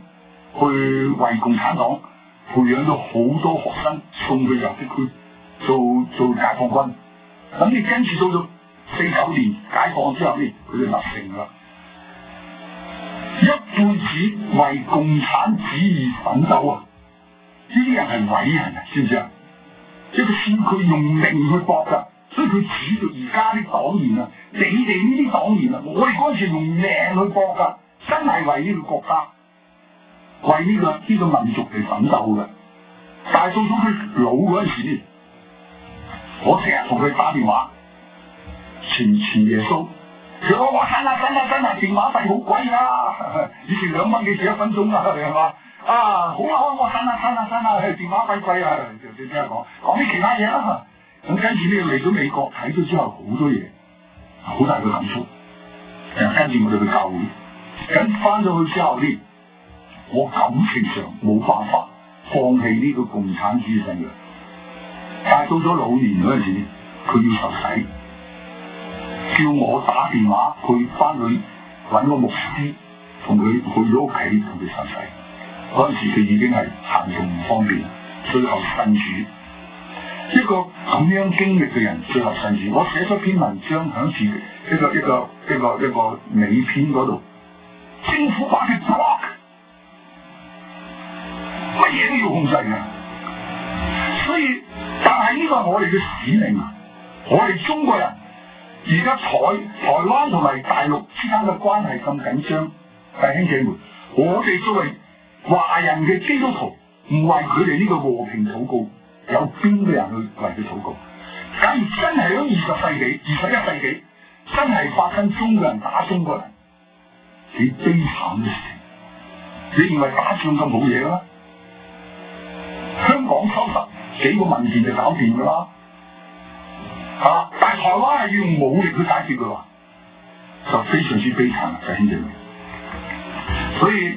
去為共產黨培養咗好多學生，送去游擊區做解放軍。咁你跟住到咗49年解放之後咧，佢就立成啦，一輩子為共產主義奮鬥啊！呢啲人係偉人啊，知唔知啊？一個先驅用命去搏噶，所以佢指到而家啲黨員啊，你哋呢啲黨員啊，我哋嗰陣時用命去搏噶，真係為呢個國家，為呢個民族嚟奮鬥嘅。但係到咗佢老嗰陣時咧，我成日同佢打電話，傳耶穌。佢話：我真係電話費好貴啊！以前2蚊幾錢1分鐘啊，係嘛？啊，好啊，我真啊，電話費貴啊！就聽講啲其他嘢啦。咁跟住咧嚟咗美國睇咗之後，好多嘢，好大嘅感觸。跟住我哋去教會，咁翻咗去之後咧，我感情上冇辦法放棄呢個共產主義信仰。但係到咗老年嗰陣時，佢要受洗。叫我打電話去翻去揾個牧師，同佢去咗屋企同佢受洗。嗰陣時佢已經係行動唔方便，最後信主。一個咁樣經歷嘅人，最後信主。我寫咗篇文章響住一個尾篇嗰度，政府把佢 block， 乜嘢都要控制嘅。所以，但係呢個係我哋嘅使命啊！我哋中國人。而家台灣同埋大陸之間嘅關係咁緊張，弟兄姐妹，我哋作為華人嘅基督徒，唔為佢哋呢個和平禱告，有邊個人去為佢禱告？假如真係喺20世紀、21世紀，真係發生中國人打中國人，幾悲慘嘅事情！你認為打仗咁冇嘢啦？香港收拾幾個文件就搞掂㗎啦。但係台灣係要用武力去解決嘅話，就非常之悲慘啊！弟兄姊妹，所以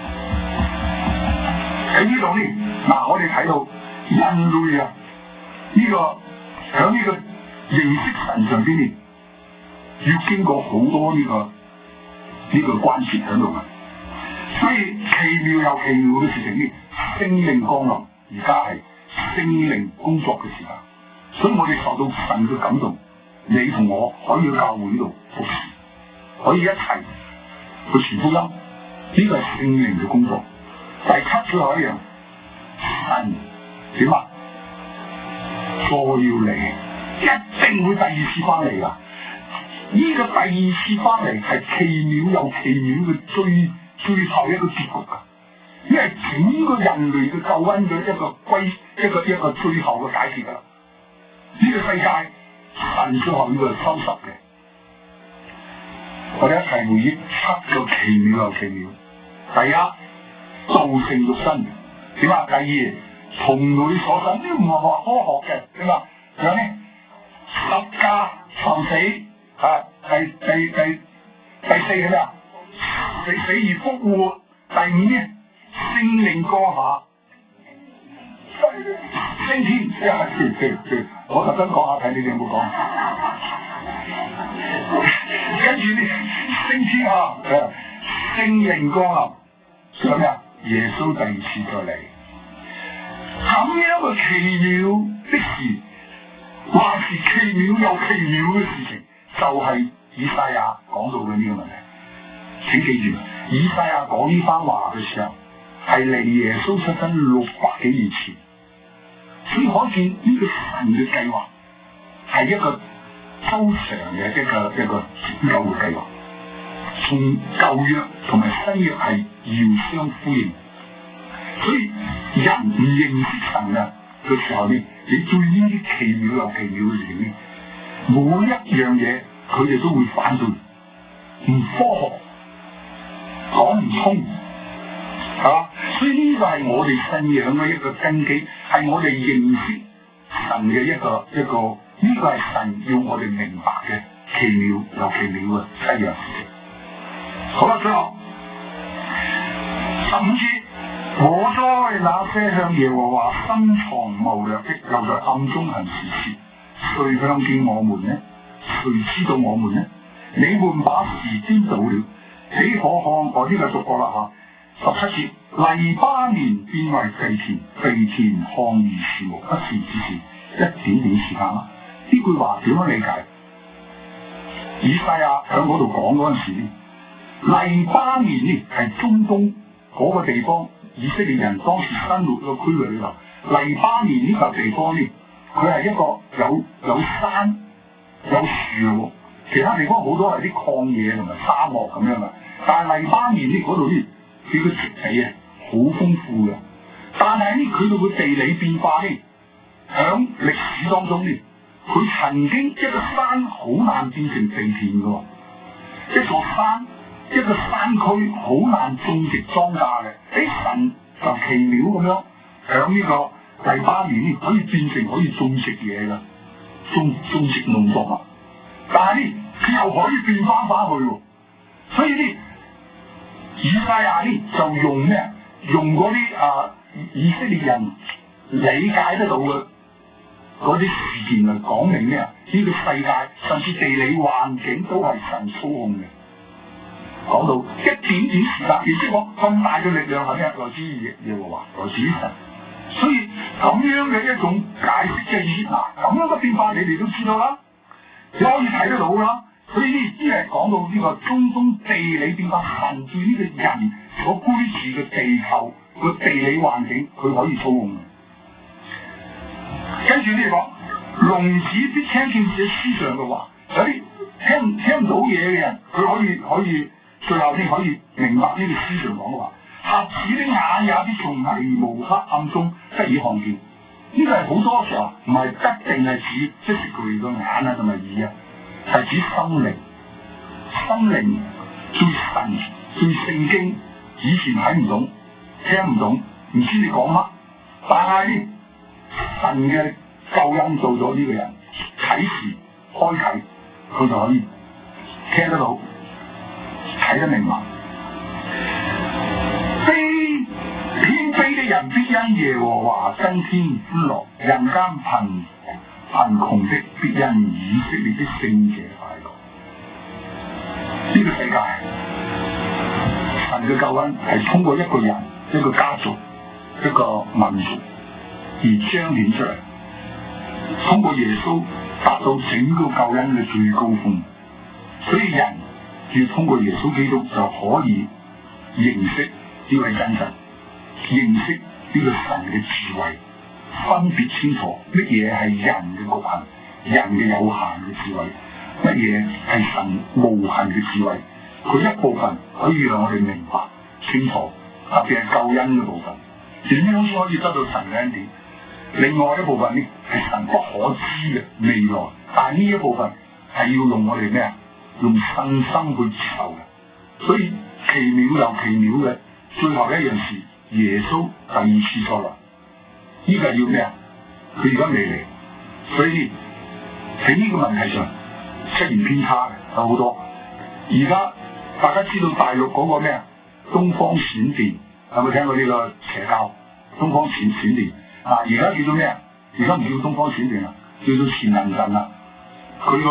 喺呢度咧，我哋睇到人類啊，喺呢個認識神上邊咧，要經過好多呢個關節喺度嘅，所以奇妙又奇妙嘅事情咧，聖靈降臨，而家係聖靈工作嘅時間。所以我哋受到神嘅感動，你同我可以去教會呢度服侍，可以一齊去傳福音，呢個係聖靈嘅工作。第7最後一樣，神點啊？再要嚟，一定會第2次翻嚟噶。呢個第2次翻嚟係奇妙又奇妙嘅最後一個結局噶，因為整個人類嘅救恩嘅一個最後嘅解決噶啦。呢個世界神最後要嚟收拾嘅，我哋一齊回憶7個奇妙又奇妙。第一，道成肉身，點啊？第二，童女所生，呢唔係話科學嘅，點啊？仲有咧，十架受死，第4係咩啊？死而復活。第5咧，聖靈降下。升天，我特登講下睇你哋有冇講。跟住呢，升天啊，聖靈降臨，仲有咩啊？耶穌第2次再嚟，咁樣一個奇妙的事，話是奇妙又奇妙嘅事情，就係以賽亞講到嘅呢個問題。請記住，以賽亞講呢番話嘅時候，係離耶穌出生600幾年前。所以可見呢個神嘅計劃係一個周長嘅一個拯救嘅計劃，從舊約同埋新約係遙相呼應。所以人唔認識神嘅時候咧，你對呢啲奇妙又奇妙嘅事情咧，每一樣嘢佢哋都會反對，唔科學，講唔通。所以呢個係我哋信仰嘅一個根基，係我哋認識神嘅一個，呢個係神要我哋明白嘅奇妙又奇妙嘅7樣事情。好啦，最後15節，我哉那些向耶和華深藏謀略的，又在暗中行善事，誰看見我們呢？誰知道我們呢？你們把時顛倒了，豈可看？我呢個讀過啦嚇。 17節，黎巴嫩變為肥田，肥田看如樹木，不是只是一點點時間嗎？呢句話點樣理解？以賽亞喺嗰度講嗰陣時，黎巴嫩呢係中東嗰個地方，以色列人當時生活嘅區域裏頭，黎巴嫩呢個地方呢，佢係一個有山有樹，其他地方好多係啲曠野同埋沙漠咁樣嘅，但係黎巴嫩呢嗰度呢，佢嘅植被啊好豐富嘅，但係呢佢到個地理變化呢，響歷史當中呢，佢曾經一個山好難變成肥田嘅，一座山一個山區好難種植莊稼嘅，神就奇妙咁樣響呢個黎巴嫩呢可以變成可以種植嘢嘅，種植農作物，但係呢佢又可以變翻去，所以呢以賽亞呢就用咩？用嗰啲以色列人理解得到嘅嗰啲事件嚟講明咩？呢個世界甚至地理環境都係神操控嘅。講到一點點時間，亦即係講咁大嘅力量係咩？來自耶和華，來自神。所以咁樣嘅一種解釋嘅意義，咁樣嘅變化你哋都知道啦，你可以睇得到啦。所以呢啲係講到呢個中東地理變化，神對呢個人所居住嘅地球個地理環境，佢可以操控嘅。跟住呢講，聾子必聽見這書上嘅話，有啲聽唔到嘢嘅人，佢可以最後呢可以明白呢個書上講嘅話。瞎子的眼也必從迷霧黑暗中得以看見。呢個係好多時候唔係一定係指即係佢個眼啊同埋耳啊，係指心靈對神對聖經以前睇唔懂聽唔懂，唔知你講乜，但係神嘅救恩做咗呢個人啟示開啟，佢就可以聽得到睇得明白。謙卑的人必因耶和華增添歡樂，人間貧窮的必因以色列的聖者快樂。呢個世界神嘅救恩係通過一個人、一個家族、一個民族而彰顯出嚟，通過耶穌達到整個救恩嘅最高峰。所以人要通過耶穌基督就可以認識呢位真神，認識呢個神嘅智慧，分別清楚乜嘢係人嘅局限、人嘅有限嘅智慧，乜嘢係神無限嘅智慧。佢一部分可以讓我哋明白清楚，特別係救恩嘅部分，點樣先可以得到神嘅恩典。另外一部分呢係神不可知嘅未來，但係呢一部分係要用我哋咩啊？用信心去接受嘅。所以奇妙又奇妙嘅最後一樣事，耶穌第二次再來，呢個係要咩啊？佢而家未嚟，所以喺呢個問題上出現偏差嘅有好多。而家大家知道大陸嗰個咩啊？東方閃電有冇聽過呢個邪教？東方閃電啊！而家叫做咩啊？而家唔叫東方閃電啦，叫做前能鎮啦。佢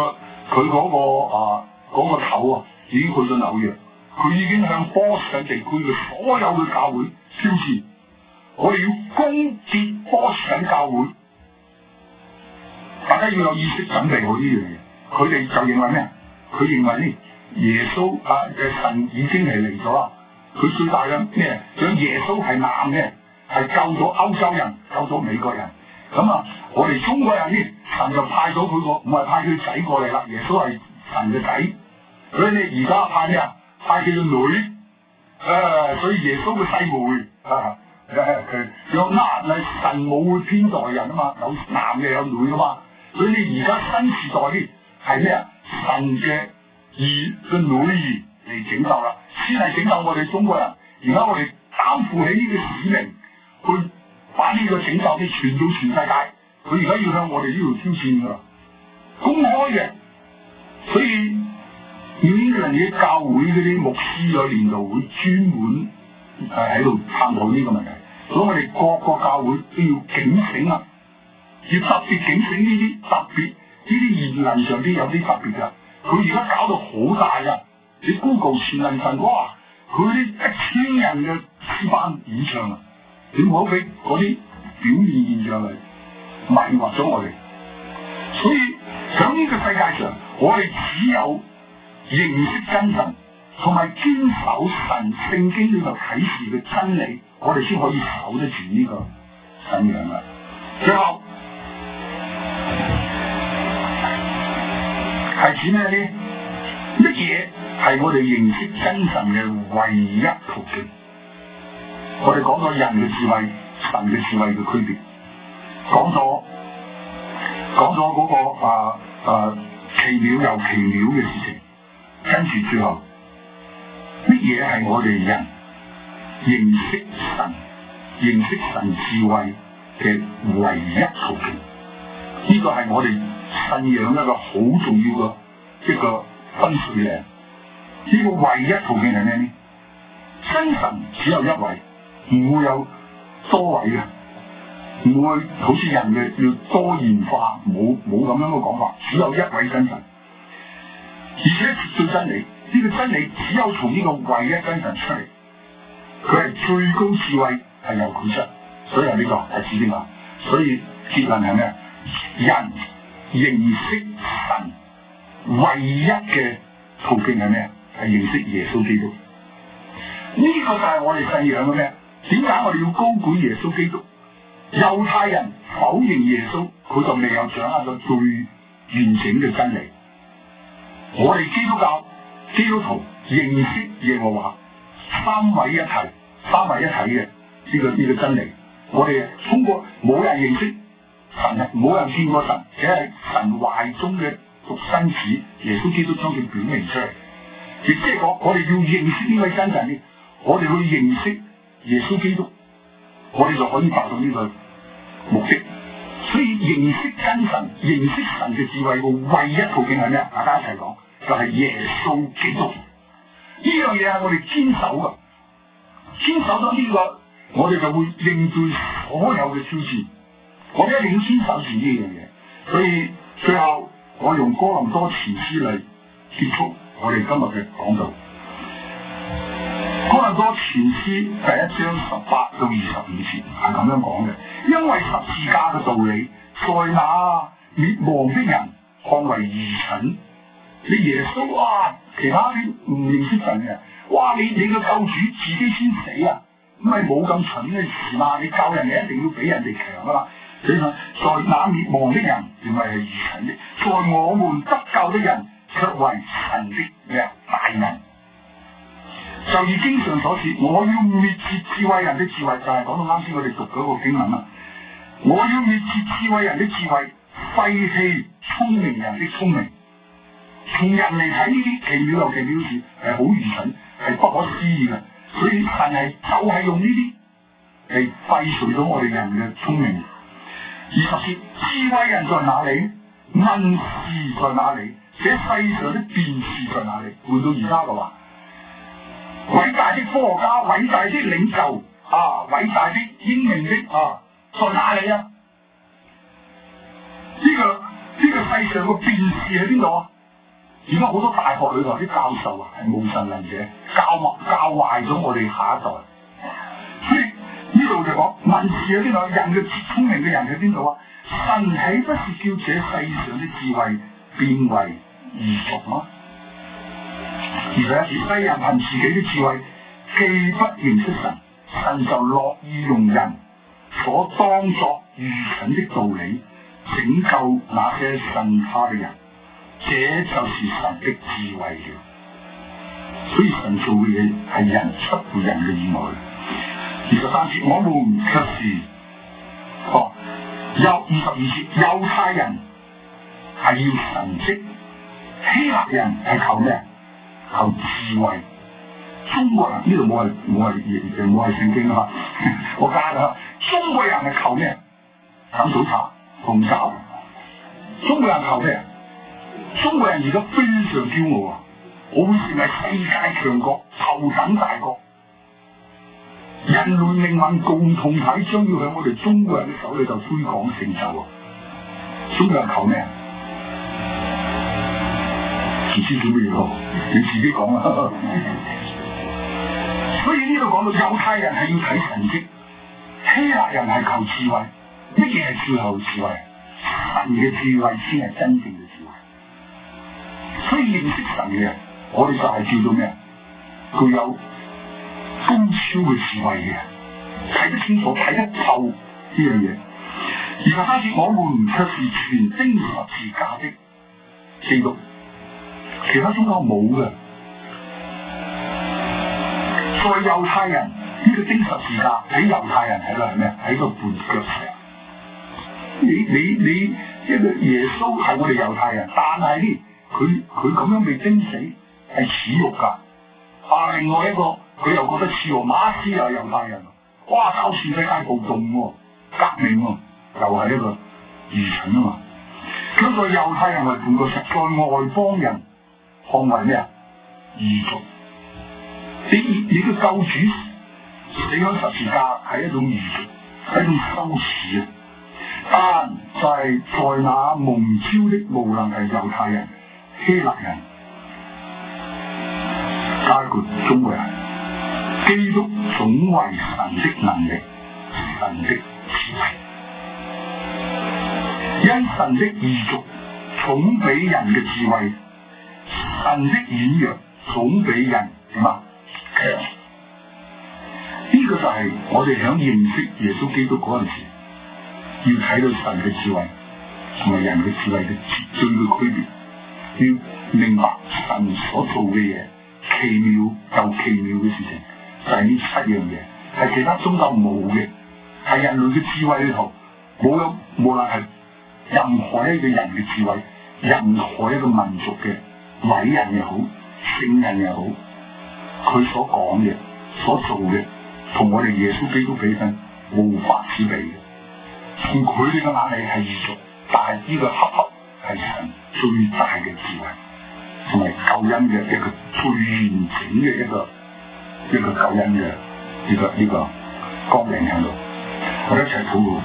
嗰個頭啊，已經去到紐約。佢已經向波士頓地區嘅所有嘅教會宣示，我哋要攻擊波士頓教會。大家要有意識準備好呢樣嘢。佢哋就認為咩？佢認為呢，耶穌嘅神已經係嚟咗啦。佢最大嘅咩？想耶穌係男嘅，係救咗歐洲人，救咗美國人。咁啊，我哋中國人呢，神就派咗佢個，唔係派佢仔過嚟啦。耶穌係神嘅仔，所以你而家派咩啊？派佢個女，所以耶穌嘅細妹佢有神冇會偏待人啊嘛，有男嘅有女噶嘛，所以你而家新時代呢係咩啊？神嘅兒嘅女兒嚟拯救啦，先係拯救我哋中國人。而家我哋擔負起呢個使命，去把呢個拯救嘅傳到全世界。佢而家要向我哋呢度挑戰噶啦，公開嘅，所以。要呢個人嘅教會嗰啲牧師有年度會專門喺度探討呢個問題，所以我哋各個教會都要警醒啊，要特別警醒呢啲特別呢啲言論上邊有啲特別噶。佢而家搞到好大噶，你 Google 全能神哇， 佢啲1000人嘅詩班演唱啊，你唔好俾嗰啲表面現象嚟迷惑咗我哋。所以喺呢個世界上，我哋只有認識真神，同埋堅守神聖經裏頭啟示嘅真理，我哋先可以守得住呢個信仰啦。最後係指咩呢？乜嘢係我哋認識真神嘅唯一途徑？我哋講咗人嘅智慧、神嘅智慧嘅區別，講咗嗰個奇妙又奇妙嘅事情，跟住最後乜嘢係我哋人認識神智慧嘅唯一途徑？呢個係我哋信仰一個好重要嘅一個分水嶺。呢個唯一途徑係咩呢？真神只有一位，唔會有多位嘅，唔會好似人嘅要多元化，冇咁樣嘅講法，只有一位真神，而且最真理。呢個真理只有從呢個唯一真神出嚟，佢係最高智慧，係由佢出，所以係呢個係指邊個？所以結論係咩？人認識神唯一嘅途徑係咩？係認識耶穌基督。呢個就係我哋信仰嘅咩？點解我哋要高舉耶穌基督？猶太人否認耶穌，佢就未有掌握咗最完整嘅真理。我哋基督教基督徒認識耶和華三位一體嘅呢個真理，我哋通過冇人認識神，冇人見過神，只係神懷中嘅獨生子耶穌基督將佢表明出嚟。亦即係講，我哋要認識呢位真神嘅，我哋去認識耶穌基督，我哋就可以達到呢個目的。所以認識真神、認識神嘅智慧嘅唯一途徑係咩？大家一齊講，就係耶穌基督。呢樣嘢係我哋堅守嘅，堅守咗呢個，我哋就會應對所有嘅挑戰。我哋一定要堅守住呢樣嘢。所以最後我用哥林多前書嚟結束我哋今日嘅講道。哥林多前書第1章18到25節係咁樣講嘅，因為十字架嘅道理，在那滅亡的人看為愚蠢。你耶穌啊，其他啲唔認識神嘅，哇！你嘅救主自己先死啊，咁係冇咁蠢嘅事嘛！你救人嘅一定要比人哋強噶嘛。所以在那滅亡的人認為係愚蠢的，在我們得救的人卻為神的咩大能。就以經上所說，我要滅絕智慧人的智慧，就係講到啱先我哋讀嗰個經文啦。我要滅絕智慧人的智慧，廢棄聰明人的聰明。從人嚟睇呢啲奇妙又奇妙嘅事係好愚蠢，係不可思議嘅。所以神係就係用呢啲嚟廢除咗我哋人嘅聰明。20節，智慧人在哪裏？文士在哪裏？這世上的辯士在哪裏？換到而家嘅話，偉大的科學家、偉大的領袖偉大的英明的在哪裏啊？呢個世上嘅辯士喺邊度啊？而家好多大學裏頭啲教授係無神論者，教壞咗我哋下一代。所以呢度就講文士喺邊度？人嘅聰明嘅人喺邊度啊？神豈不是叫這世上的智慧變為愚拙嗎？21節，世人憑自己的智慧，既不認識神，神就樂意用人所當作愚蠢的道理拯救那些信他的人。這就是神的智慧了。所以神做嘅嘢係人出乎人嘅意外。23節，我們卻是22節，猶太人係要神蹟，希臘人係求咩？求智慧。中國人呢度冇係聖經啊，我加啦。中國人係求咩？飲早茶、紅酒。中國人求咩？中國人而家非常驕傲啊！我會成為世界強國、頭等大國。人類命運共同體將要喺我哋中國人嘅手裏就推廣成就啊！中國人求咩？唔知做乜嘢咯？你自己講啦。 所以呢度講到猶太人係要睇神蹟，希臘人係求智慧。乜嘢係最後智慧？神嘅智慧先係真正嘅智慧。所以認識神嘅人，我哋就係叫做咩？佢有高超嘅智慧嘅，睇得清楚、睇得透呢樣嘢。而家開始，我們卻是全釘十字架的基督，其他宗教冇嘅。在猶太人呢個釘十字架，喺猶太人睇落係咩？喺個絆腳石。你一個耶穌係我哋猶太人，但係呢，佢咁樣被釘死係恥辱㗎。另外一個佢又覺得似喎，馬斯又係猶太人，哇！搞全世界暴動喎，革命喎，又係一個愚蠢啊嘛。咁在猶太人為絆腳石，在外邦人看為咩啊？異族。你嘅救主死喺十字架係一種異族，係一種羞恥啊！但就係在那蒙召的，無論係猶太人、希臘人，包括中國人，基督總為神的能力、神的智慧。因神的異族總比人嘅智慧，神的軟弱總比人點啊強。呢個就係我哋響認識耶穌基督嗰陣時，要睇到神嘅智慧同埋人嘅智慧嘅絕對嘅區別，要明白神所做嘅嘢奇妙又奇妙嘅事情，就係呢七樣嘢，係其他宗教冇嘅，係人類嘅智慧裏頭冇有，無論係任何一個人嘅智慧，任何一個民族嘅偉人又好，聖人又好，佢所講嘅、所做嘅，同我哋耶穌基督比分無法之比嘅。從佢哋嘅眼裏係異族，但係呢個恰恰係神最大嘅智慧，同埋救恩嘅一個最完整嘅一個救恩嘅呢個光明喺度。我哋一齊禱告。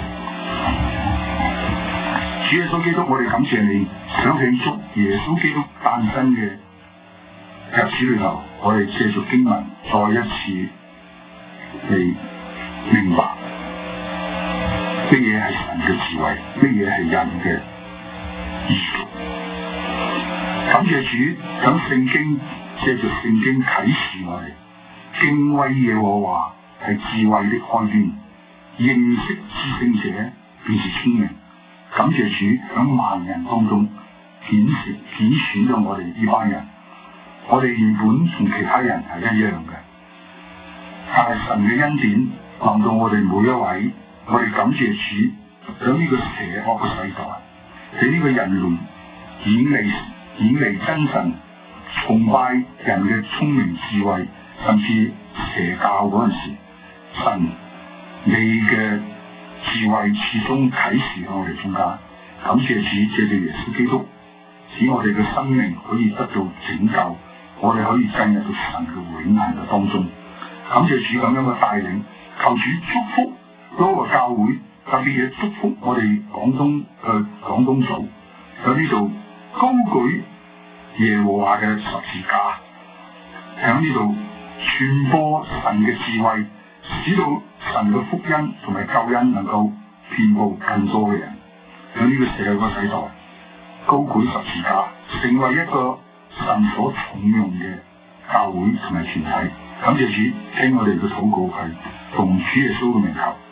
主耶穌基督，我哋感謝你，想慶祝耶穌基督誕生嘅日子裏頭，我哋借助經文再一次嚟明白乜嘢係神嘅智慧，乜嘢係人嘅異族。感謝主，等聖經借助聖經啟示我哋，敬畏耶和華係智慧的開端，認識至聖者便是聰明。感謝主響萬人當中揀選咗我哋呢班人，我哋原本同其他人係一樣嘅，但係神嘅恩典臨到我哋每一位，我哋感謝主響呢個邪惡嘅世代，喺呢個人類遠離真神，崇拜人嘅聰明智慧，甚至邪教嗰陣時，神你嘅智慧始終啟示喺我哋中間。感謝主借住耶穌基督，使我哋嘅生命可以得到拯救，我哋可以進入到神嘅永恆嘅當中。感謝主咁樣嘅帶領，求主祝福嗰個教會，特別係祝福我哋廣東組喺呢度高舉耶和華嘅十字架，喺呢度傳播神嘅智慧，使到神嘅福音同埋救恩能夠遍佈更多嘅人。喺呢個社會世代，高舉十字架，成為一個神所重用嘅教會同埋團體。感謝主，聽我哋嘅禱告係奉主耶穌嘅名求。